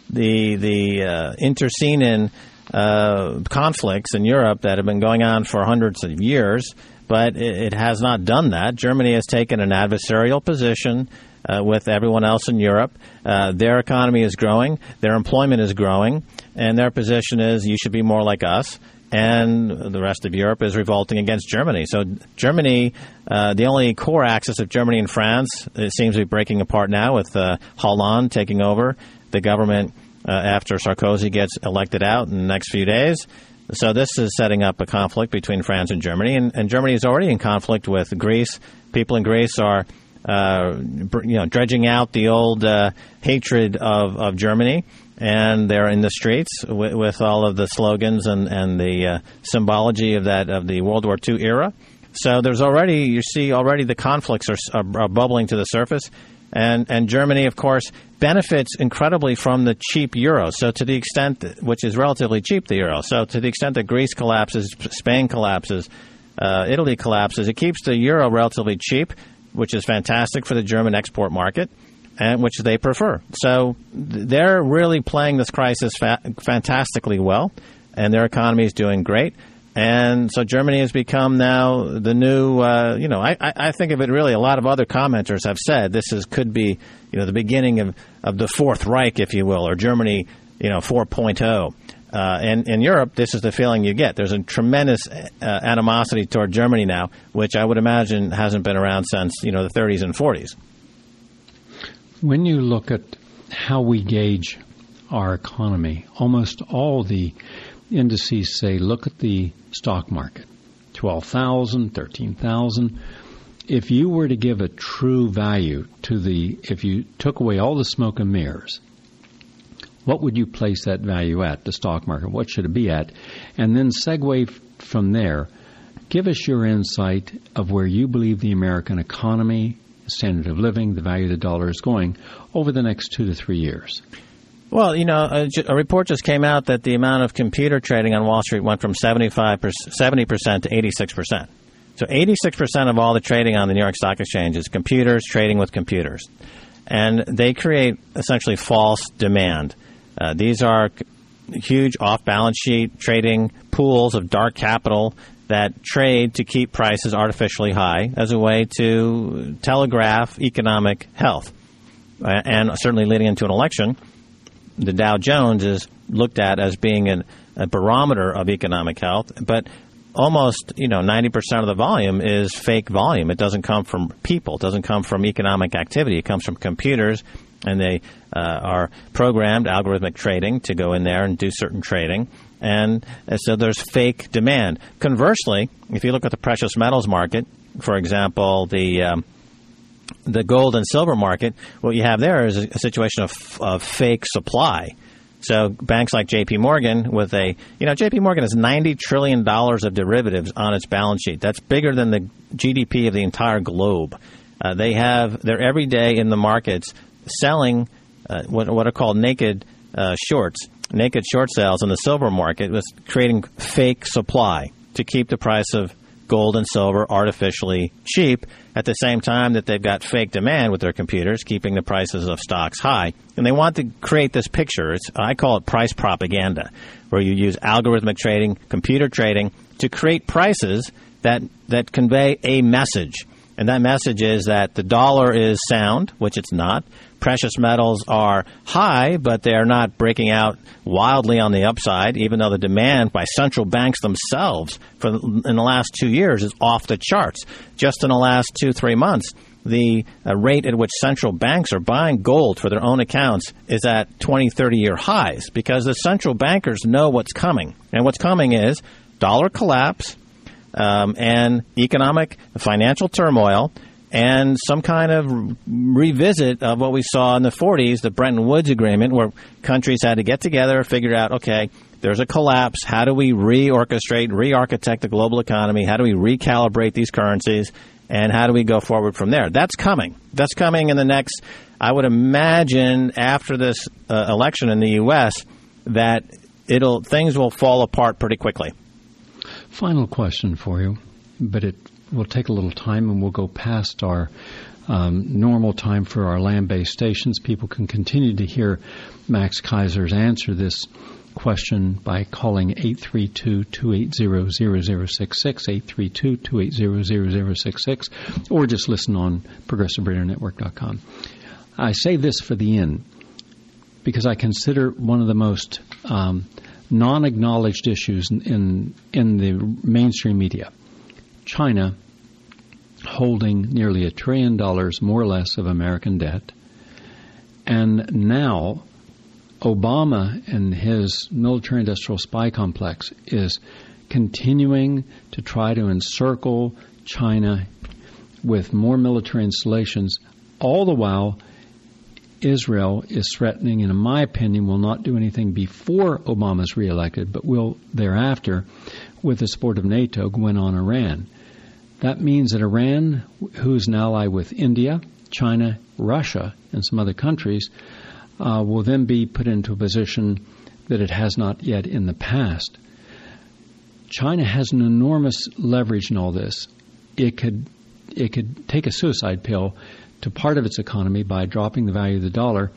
the intersenin conflicts in Europe that have been going on for hundreds of years. But it has not done that. Germany has taken an adversarial position with everyone else in Europe. Their economy is growing. Their employment is growing. And their position is you should be more like us. And the rest of Europe is revolting against Germany. So Germany, the only core axis of Germany and France, it seems to be breaking apart now with Hollande taking over the government after Sarkozy gets elected out in the next few days. So this is setting up a conflict between France and Germany, and Germany is already in conflict with Greece. People in Greece are, dredging out the old hatred of Germany, and they're in the streets with all of the slogans and the symbology of the World War II era. So you see the conflicts are bubbling to the surface. And Germany, of course, benefits incredibly from the cheap euro. So to the extent, which is relatively cheap, the euro. So to the extent that Greece collapses, Spain collapses, Italy collapses, it keeps the euro relatively cheap, which is fantastic for the German export market, and which they prefer. So they're really playing this crisis fantastically well, and their economy is doing great. And so Germany has become now the new, I think of it really, a lot of other commenters have said this could be, the beginning of the Fourth Reich, if you will, or Germany, 4.0. And in Europe, this is the feeling you get. There's a tremendous animosity toward Germany now, which I would imagine hasn't been around since, the 30s and 40s. When you look at how we gauge our economy, almost all the indices say, look at the stock market, 12,000, 13,000. If you were to give a true value if you took away all the smoke and mirrors, what would you place that value at, the stock market? What should it be at? And then segue from there, give us your insight of where you believe the American economy, standard of living, the value of the dollar is going over the next 2 to 3 years. Well, a report just came out that the amount of computer trading on Wall Street went from 70% to 86%. So 86% of all the trading on the New York Stock Exchange is computers trading with computers. And they create essentially false demand. These are huge off-balance sheet trading pools of dark capital that trade to keep prices artificially high as a way to telegraph economic health. And certainly leading into an election, the Dow Jones is looked at as being a barometer of economic health, but almost 90% of the volume is fake volume. It doesn't come from people. It doesn't come from economic activity. It comes from computers, and they are programmed algorithmic trading to go in there and do certain trading. And so there's fake demand. Conversely, if you look at the precious metals market, for example, the gold and silver market, what you have there is a situation of fake supply. So banks like J.P. Morgan J.P. Morgan has $90 trillion of derivatives on its balance sheet. That's bigger than the GDP of the entire globe. They're every day in the markets selling what are called naked short sales in the silver market, was creating fake supply to keep the price of gold and silver artificially cheap at the same time that they've got fake demand with their computers, keeping the prices of stocks high. And they want to create this picture. I call it price propaganda, where you use algorithmic trading, computer trading, to create prices that convey a message. And that message is that the dollar is sound, which it's not. Precious metals are high, but they are not breaking out wildly on the upside, even though the demand by central banks themselves in the last 2 years is off the charts. Just in the last 2-3 months, the rate at which central banks are buying gold for their own accounts is at 20, 30-year highs, because the central bankers know what's coming. And what's coming is dollar collapse, and economic financial turmoil, and some kind of revisit of what we saw in the 40s, the Bretton Woods Agreement, where countries had to get together, figure out, okay, there's a collapse. How do we re-architect the global economy? How do we recalibrate these currencies? And how do we go forward from there? That's coming. That's coming in the next, I would imagine, after this election in the U.S., that things will fall apart pretty quickly. Final question for you, but it will take a little time, and we'll go past our normal time for our land-based stations. People can continue to hear Max Keiser's answer this question by calling 832-280-0066, 832-280-0066, or just listen on ProgressiveRadioNetwork.com. I say this for the end because I consider one of the most non-acknowledged issues in the mainstream media. China holding nearly $1 trillion, more or less, of American debt. And now Obama and his military-industrial spy complex is continuing to try to encircle China with more military installations, all the while Israel is threatening, and in my opinion will not do anything before Obama's reelected, but will thereafter, with the support of NATO, go in on Iran. That means that Iran, who is an ally with India, China, Russia, and some other countries, will then be put into a position that it has not yet in the past. China has an enormous leverage in all this. It could take a suicide pill to part of its economy by dropping the value of the dollar,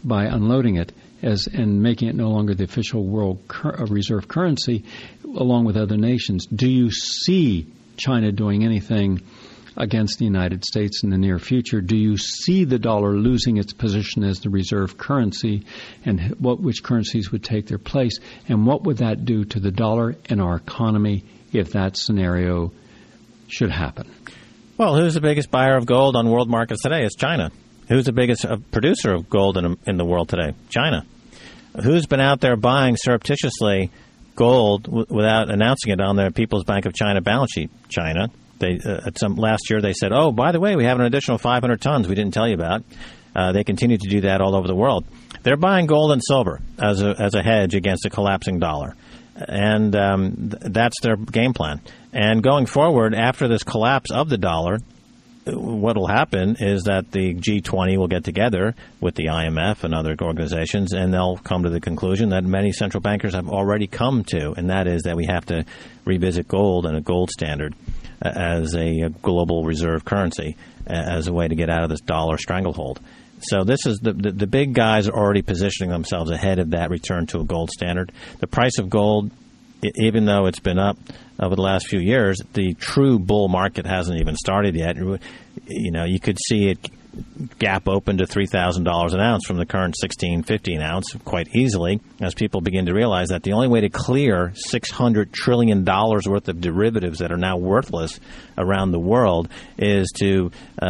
by unloading it and making it no longer the official world reserve currency, along with other nations. Do you see China doing anything against the United States in the near future? Do you see the dollar losing its position as the reserve currency, and which currencies would take their place? And what would that do to the dollar and our economy if that scenario should happen? Well, who's the biggest buyer of gold on world markets today? It's China. Who's the biggest producer of gold in the world today? China. Who's been out there buying surreptitiously gold without announcing it on the People's Bank of China balance sheet? China. Last year they said, oh, by the way, we have an additional 500 tons we didn't tell you about. They continue to do that all over the world. They're buying gold and silver as a hedge against a collapsing dollar. And that's their game plan. And going forward, after this collapse of the dollar, what will happen is that the G20 will get together with the IMF and other organizations, and they'll come to the conclusion that many central bankers have already come to, and that is that we have to revisit gold and a gold standard as a global reserve currency, as a way to get out of this dollar stranglehold. So this is the big guys are already positioning themselves ahead of that return to a gold standard. The price of gold, even though it's been up over the last few years, the true bull market hasn't even started yet. You know, you could see it gap open to $3,000 an ounce from the current $1,650 an ounce quite easily, as people begin to realize that the only way to clear $600 trillion worth of derivatives that are now worthless around the world is to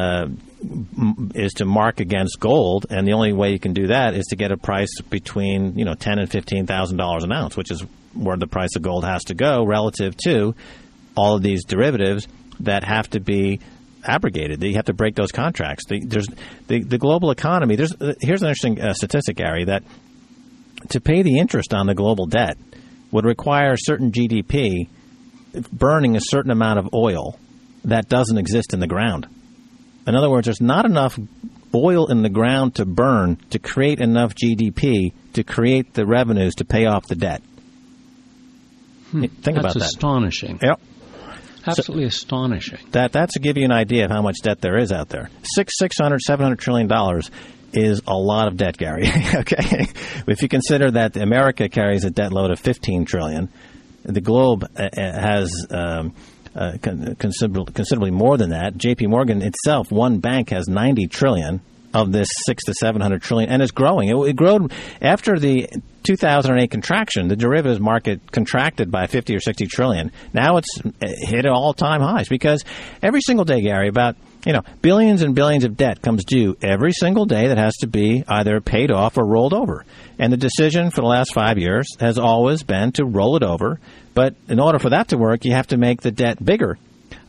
mark against gold, and the only way you can do that is to get a price between $10,000 and $15,000 an ounce, which is where the price of gold has to go relative to all of these derivatives that have to be abrogated. You have to break those contracts. The global economy. Here's an interesting statistic, Gary, that to pay the interest on the global debt would require certain GDP burning a certain amount of oil that doesn't exist in the ground. In other words, there's not enough oil in the ground to burn to create enough GDP to create the revenues to pay off the debt. Think about that. That's astonishing. Yep. Absolutely astonishing. That's to give you an idea of how much debt there is out there. $700 trillion is a lot of debt, Gary. Okay, if you consider that America carries a debt load of $15 trillion, the globe has considerably more than that. J.P. Morgan itself, one bank, has $90 trillion of this $600 to $700 trillion, and it's growing. It grew after the 2008 contraction. The derivatives market contracted by 50 or 60 trillion. Now it's hit all-time highs because every single day, Gary, about billions and billions of debt comes due every single day that has to be either paid off or rolled over. And the decision for the last 5 years has always been to roll it over. But in order for that to work, you have to make the debt bigger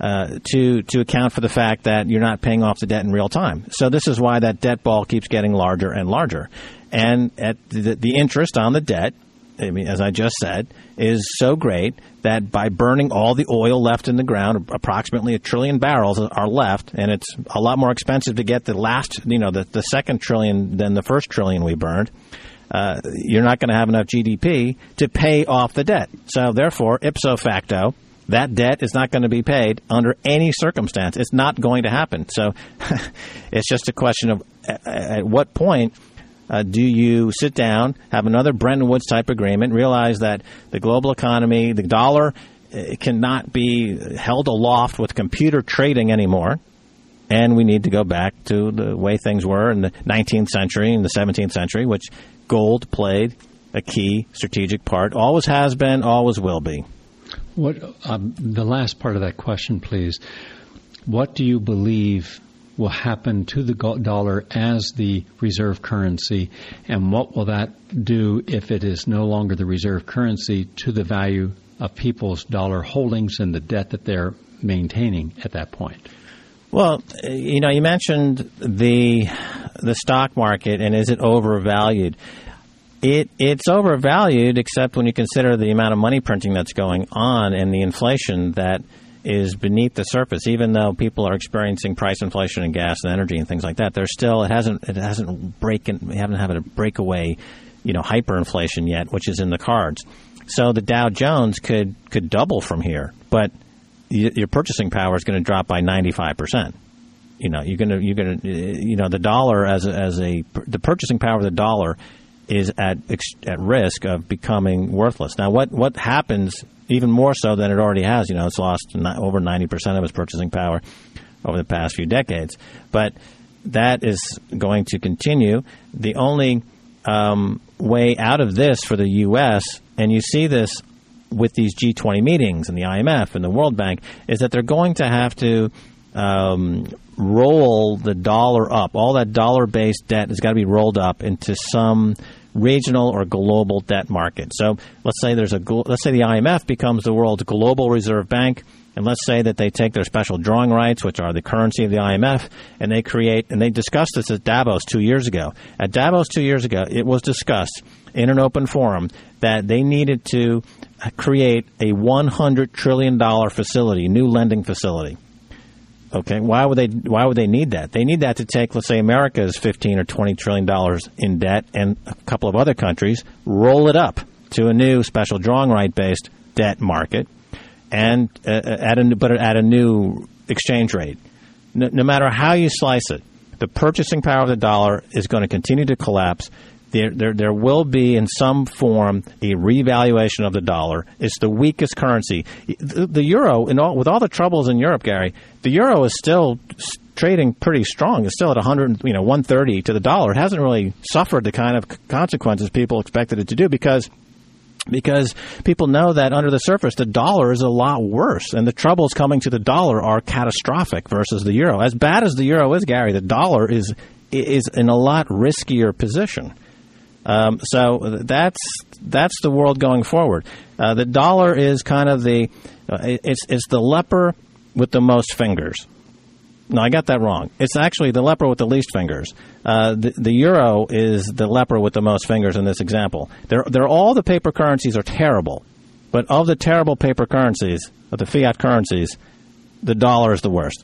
to account for the fact that you're not paying off the debt in real time. So this is why that debt ball keeps getting larger and larger. And at the interest on the debt, I mean, as I just said, is so great that by burning all the oil left in the ground, approximately 1 trillion barrels are left, and it's a lot more expensive to get the last, the second trillion than the first trillion we burned. You're not going to have enough GDP to pay off the debt. So therefore, ipso facto, that debt is not going to be paid under any circumstance. It's not going to happen. So it's just a question of at what point do you sit down, have another Bretton Woods type agreement, realize that the global economy, the dollar, cannot be held aloft with computer trading anymore, and we need to go back to the way things were in the 19th century and the 17th century, which gold played a key strategic part, always has been, always will be. What the last part of that question, please. What do you believe will happen to the dollar as the reserve currency, and what will that do if it is no longer the reserve currency to the value of people's dollar holdings and the debt that they're maintaining at that point? Well, you mentioned the stock market, and is it overvalued? It's overvalued, except when you consider the amount of money printing that's going on and the inflation that is beneath the surface. Even though people are experiencing price inflation in gas and energy and things like that, there's still we haven't had a breakaway, hyperinflation yet, which is in the cards. So the Dow Jones could double from here, but your purchasing power is going to drop by 95%. you're gonna the dollar the purchasing power of the dollar is at risk of becoming worthless. Now, what happens even more so than it already has? It's lost over 90% of its purchasing power over the past few decades, but that is going to continue. The only way out of this for the U.S., and you see this with these G20 meetings and the IMF and the World Bank, is that they're going to have to roll the dollar up. All that dollar-based debt has got to be rolled up into some regional or global debt market. So let's say the IMF becomes the world's global reserve bank, and let's say that they take their special drawing rights, which are the currency of the IMF, and they discussed this at Davos 2 years ago. At Davos 2 years ago, it was discussed in an open forum that they needed to create a $100 trillion facility, new lending facility. Okay, why would they need that? They need that to take, let's say, America's $15 or $20 trillion in debt, and a couple of other countries roll it up to a new special drawing right based debt market, and at a new exchange rate. No matter how you slice it, the purchasing power of the dollar is going to continue to collapse. There will be, in some form, a revaluation of the dollar. It's the weakest currency. The euro, with all the troubles in Europe, Gary, the euro is still trading pretty strong. It's still at 130 to the dollar. It hasn't really suffered the kind of consequences people expected it to do because people know that under the surface the dollar is a lot worse, and the troubles coming to the dollar are catastrophic versus the euro. As bad as the euro is, Gary, the dollar is in a lot riskier position. So that's the world going forward. The dollar is kind of it's the leper with the most fingers. No, I got that wrong. It's actually the leper with the least fingers. The euro is the leper with the most fingers in this example. They're all the paper currencies are terrible, but of the terrible paper currencies, of the fiat currencies, the dollar is the worst.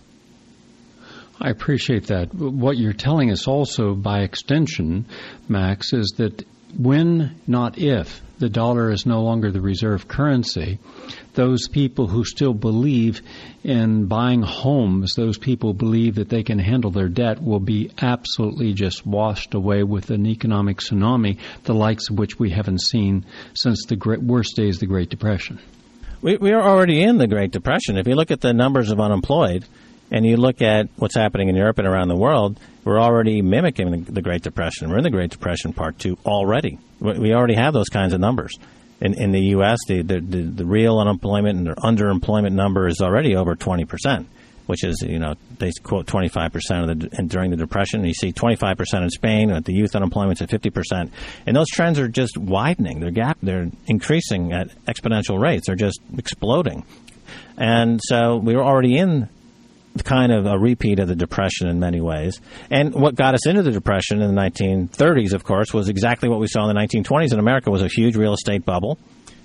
I appreciate that. What you're telling us also, by extension, Max, is that when, not if, the dollar is no longer the reserve currency, those people who still believe in buying homes, those people believe that they can handle their debt, will be absolutely just washed away with an economic tsunami, the likes of which we haven't seen since the worst days of the Great Depression. We are already in the Great Depression. If you look at the numbers of unemployed, and you look at what's happening in Europe and around the world, we're already mimicking the Great Depression. We're in the Great Depression Part 2 already. We already have those kinds of numbers. In the U.S., the real unemployment and the underemployment number is already over 20%, which is, they quote 25% during the Depression. And you see 25% in Spain, and the youth unemployment's at 50%. And those trends are just widening. They're increasing at exponential rates. They're just exploding. And so we were already in kind of a repeat of the Depression in many ways. And what got us into the Depression in the 1930s, of course, was exactly what we saw in the 1920s in America, was a huge real estate bubble,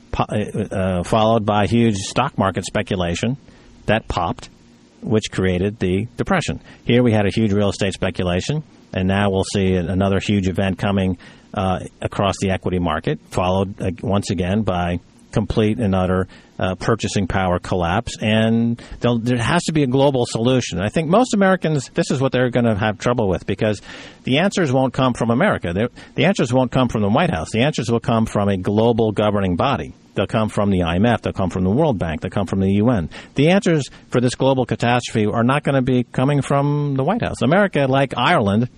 followed by huge stock market speculation that popped, which created the Depression. Here we had a huge real estate speculation, and now we'll see another huge event coming across the equity market, followed once again by complete and utter purchasing power collapse, and there has to be a global solution. I think most Americans, this is what they're going to have trouble with, because the answers won't come from America. The answers won't come from the White House. The answers will come from a global governing body. They'll come from the IMF. They'll come from the World Bank. They'll come from the UN. The answers for this global catastrophe are not going to be coming from the White House. America, like Ireland,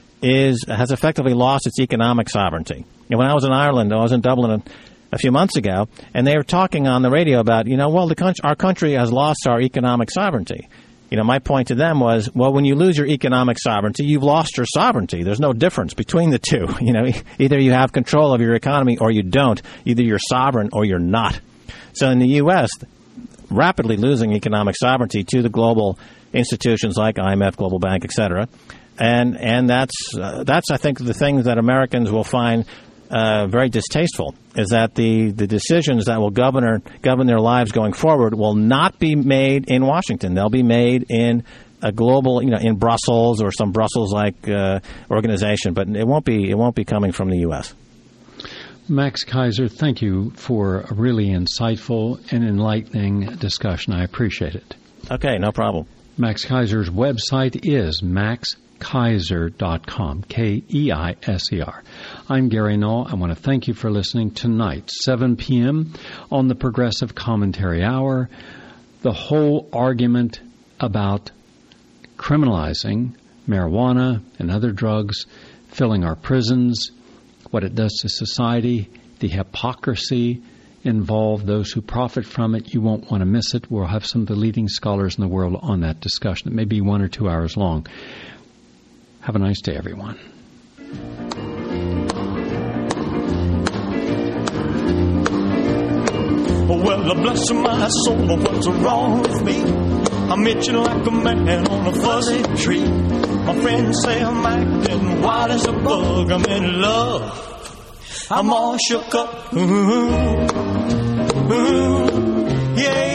has effectively lost its economic sovereignty. And when I was in Ireland, I was in Dublin a few months ago, and they were talking on the radio about, our country has lost our economic sovereignty. My point to them was, well, when you lose your economic sovereignty, you've lost your sovereignty. There's no difference between the two. Either you have control of your economy or you don't. Either you're sovereign or you're not. So in the U.S., rapidly losing economic sovereignty to the global institutions like IMF, Global Bank, et cetera. And that's I think, the things that Americans will find very distasteful, is that the decisions that will govern their lives going forward will not be made in Washington. They'll be made in a global, in Brussels or some Brussels-like organization, but it won't be coming from the U.S. Max Keiser, thank you for a really insightful and enlightening discussion. I appreciate it. Okay, no problem. Max Keiser's website is maxkeiser.com, Keiser. I'm Gary Null. I want to thank you for listening tonight, 7 p.m. on the Progressive Commentary Hour. The whole argument about criminalizing marijuana and other drugs, filling our prisons, what it does to society, the hypocrisy involved, those who profit from it. You won't want to miss it. We'll have some of the leading scholars in the world on that discussion. It may be 1 or 2 hours long. Have a nice day, everyone. Well, bless my soul, what's wrong with me? I'm itching like a man on a fuzzy tree. My friends say I'm acting wild as a bug. I'm in love. I'm all shook up. Yeah.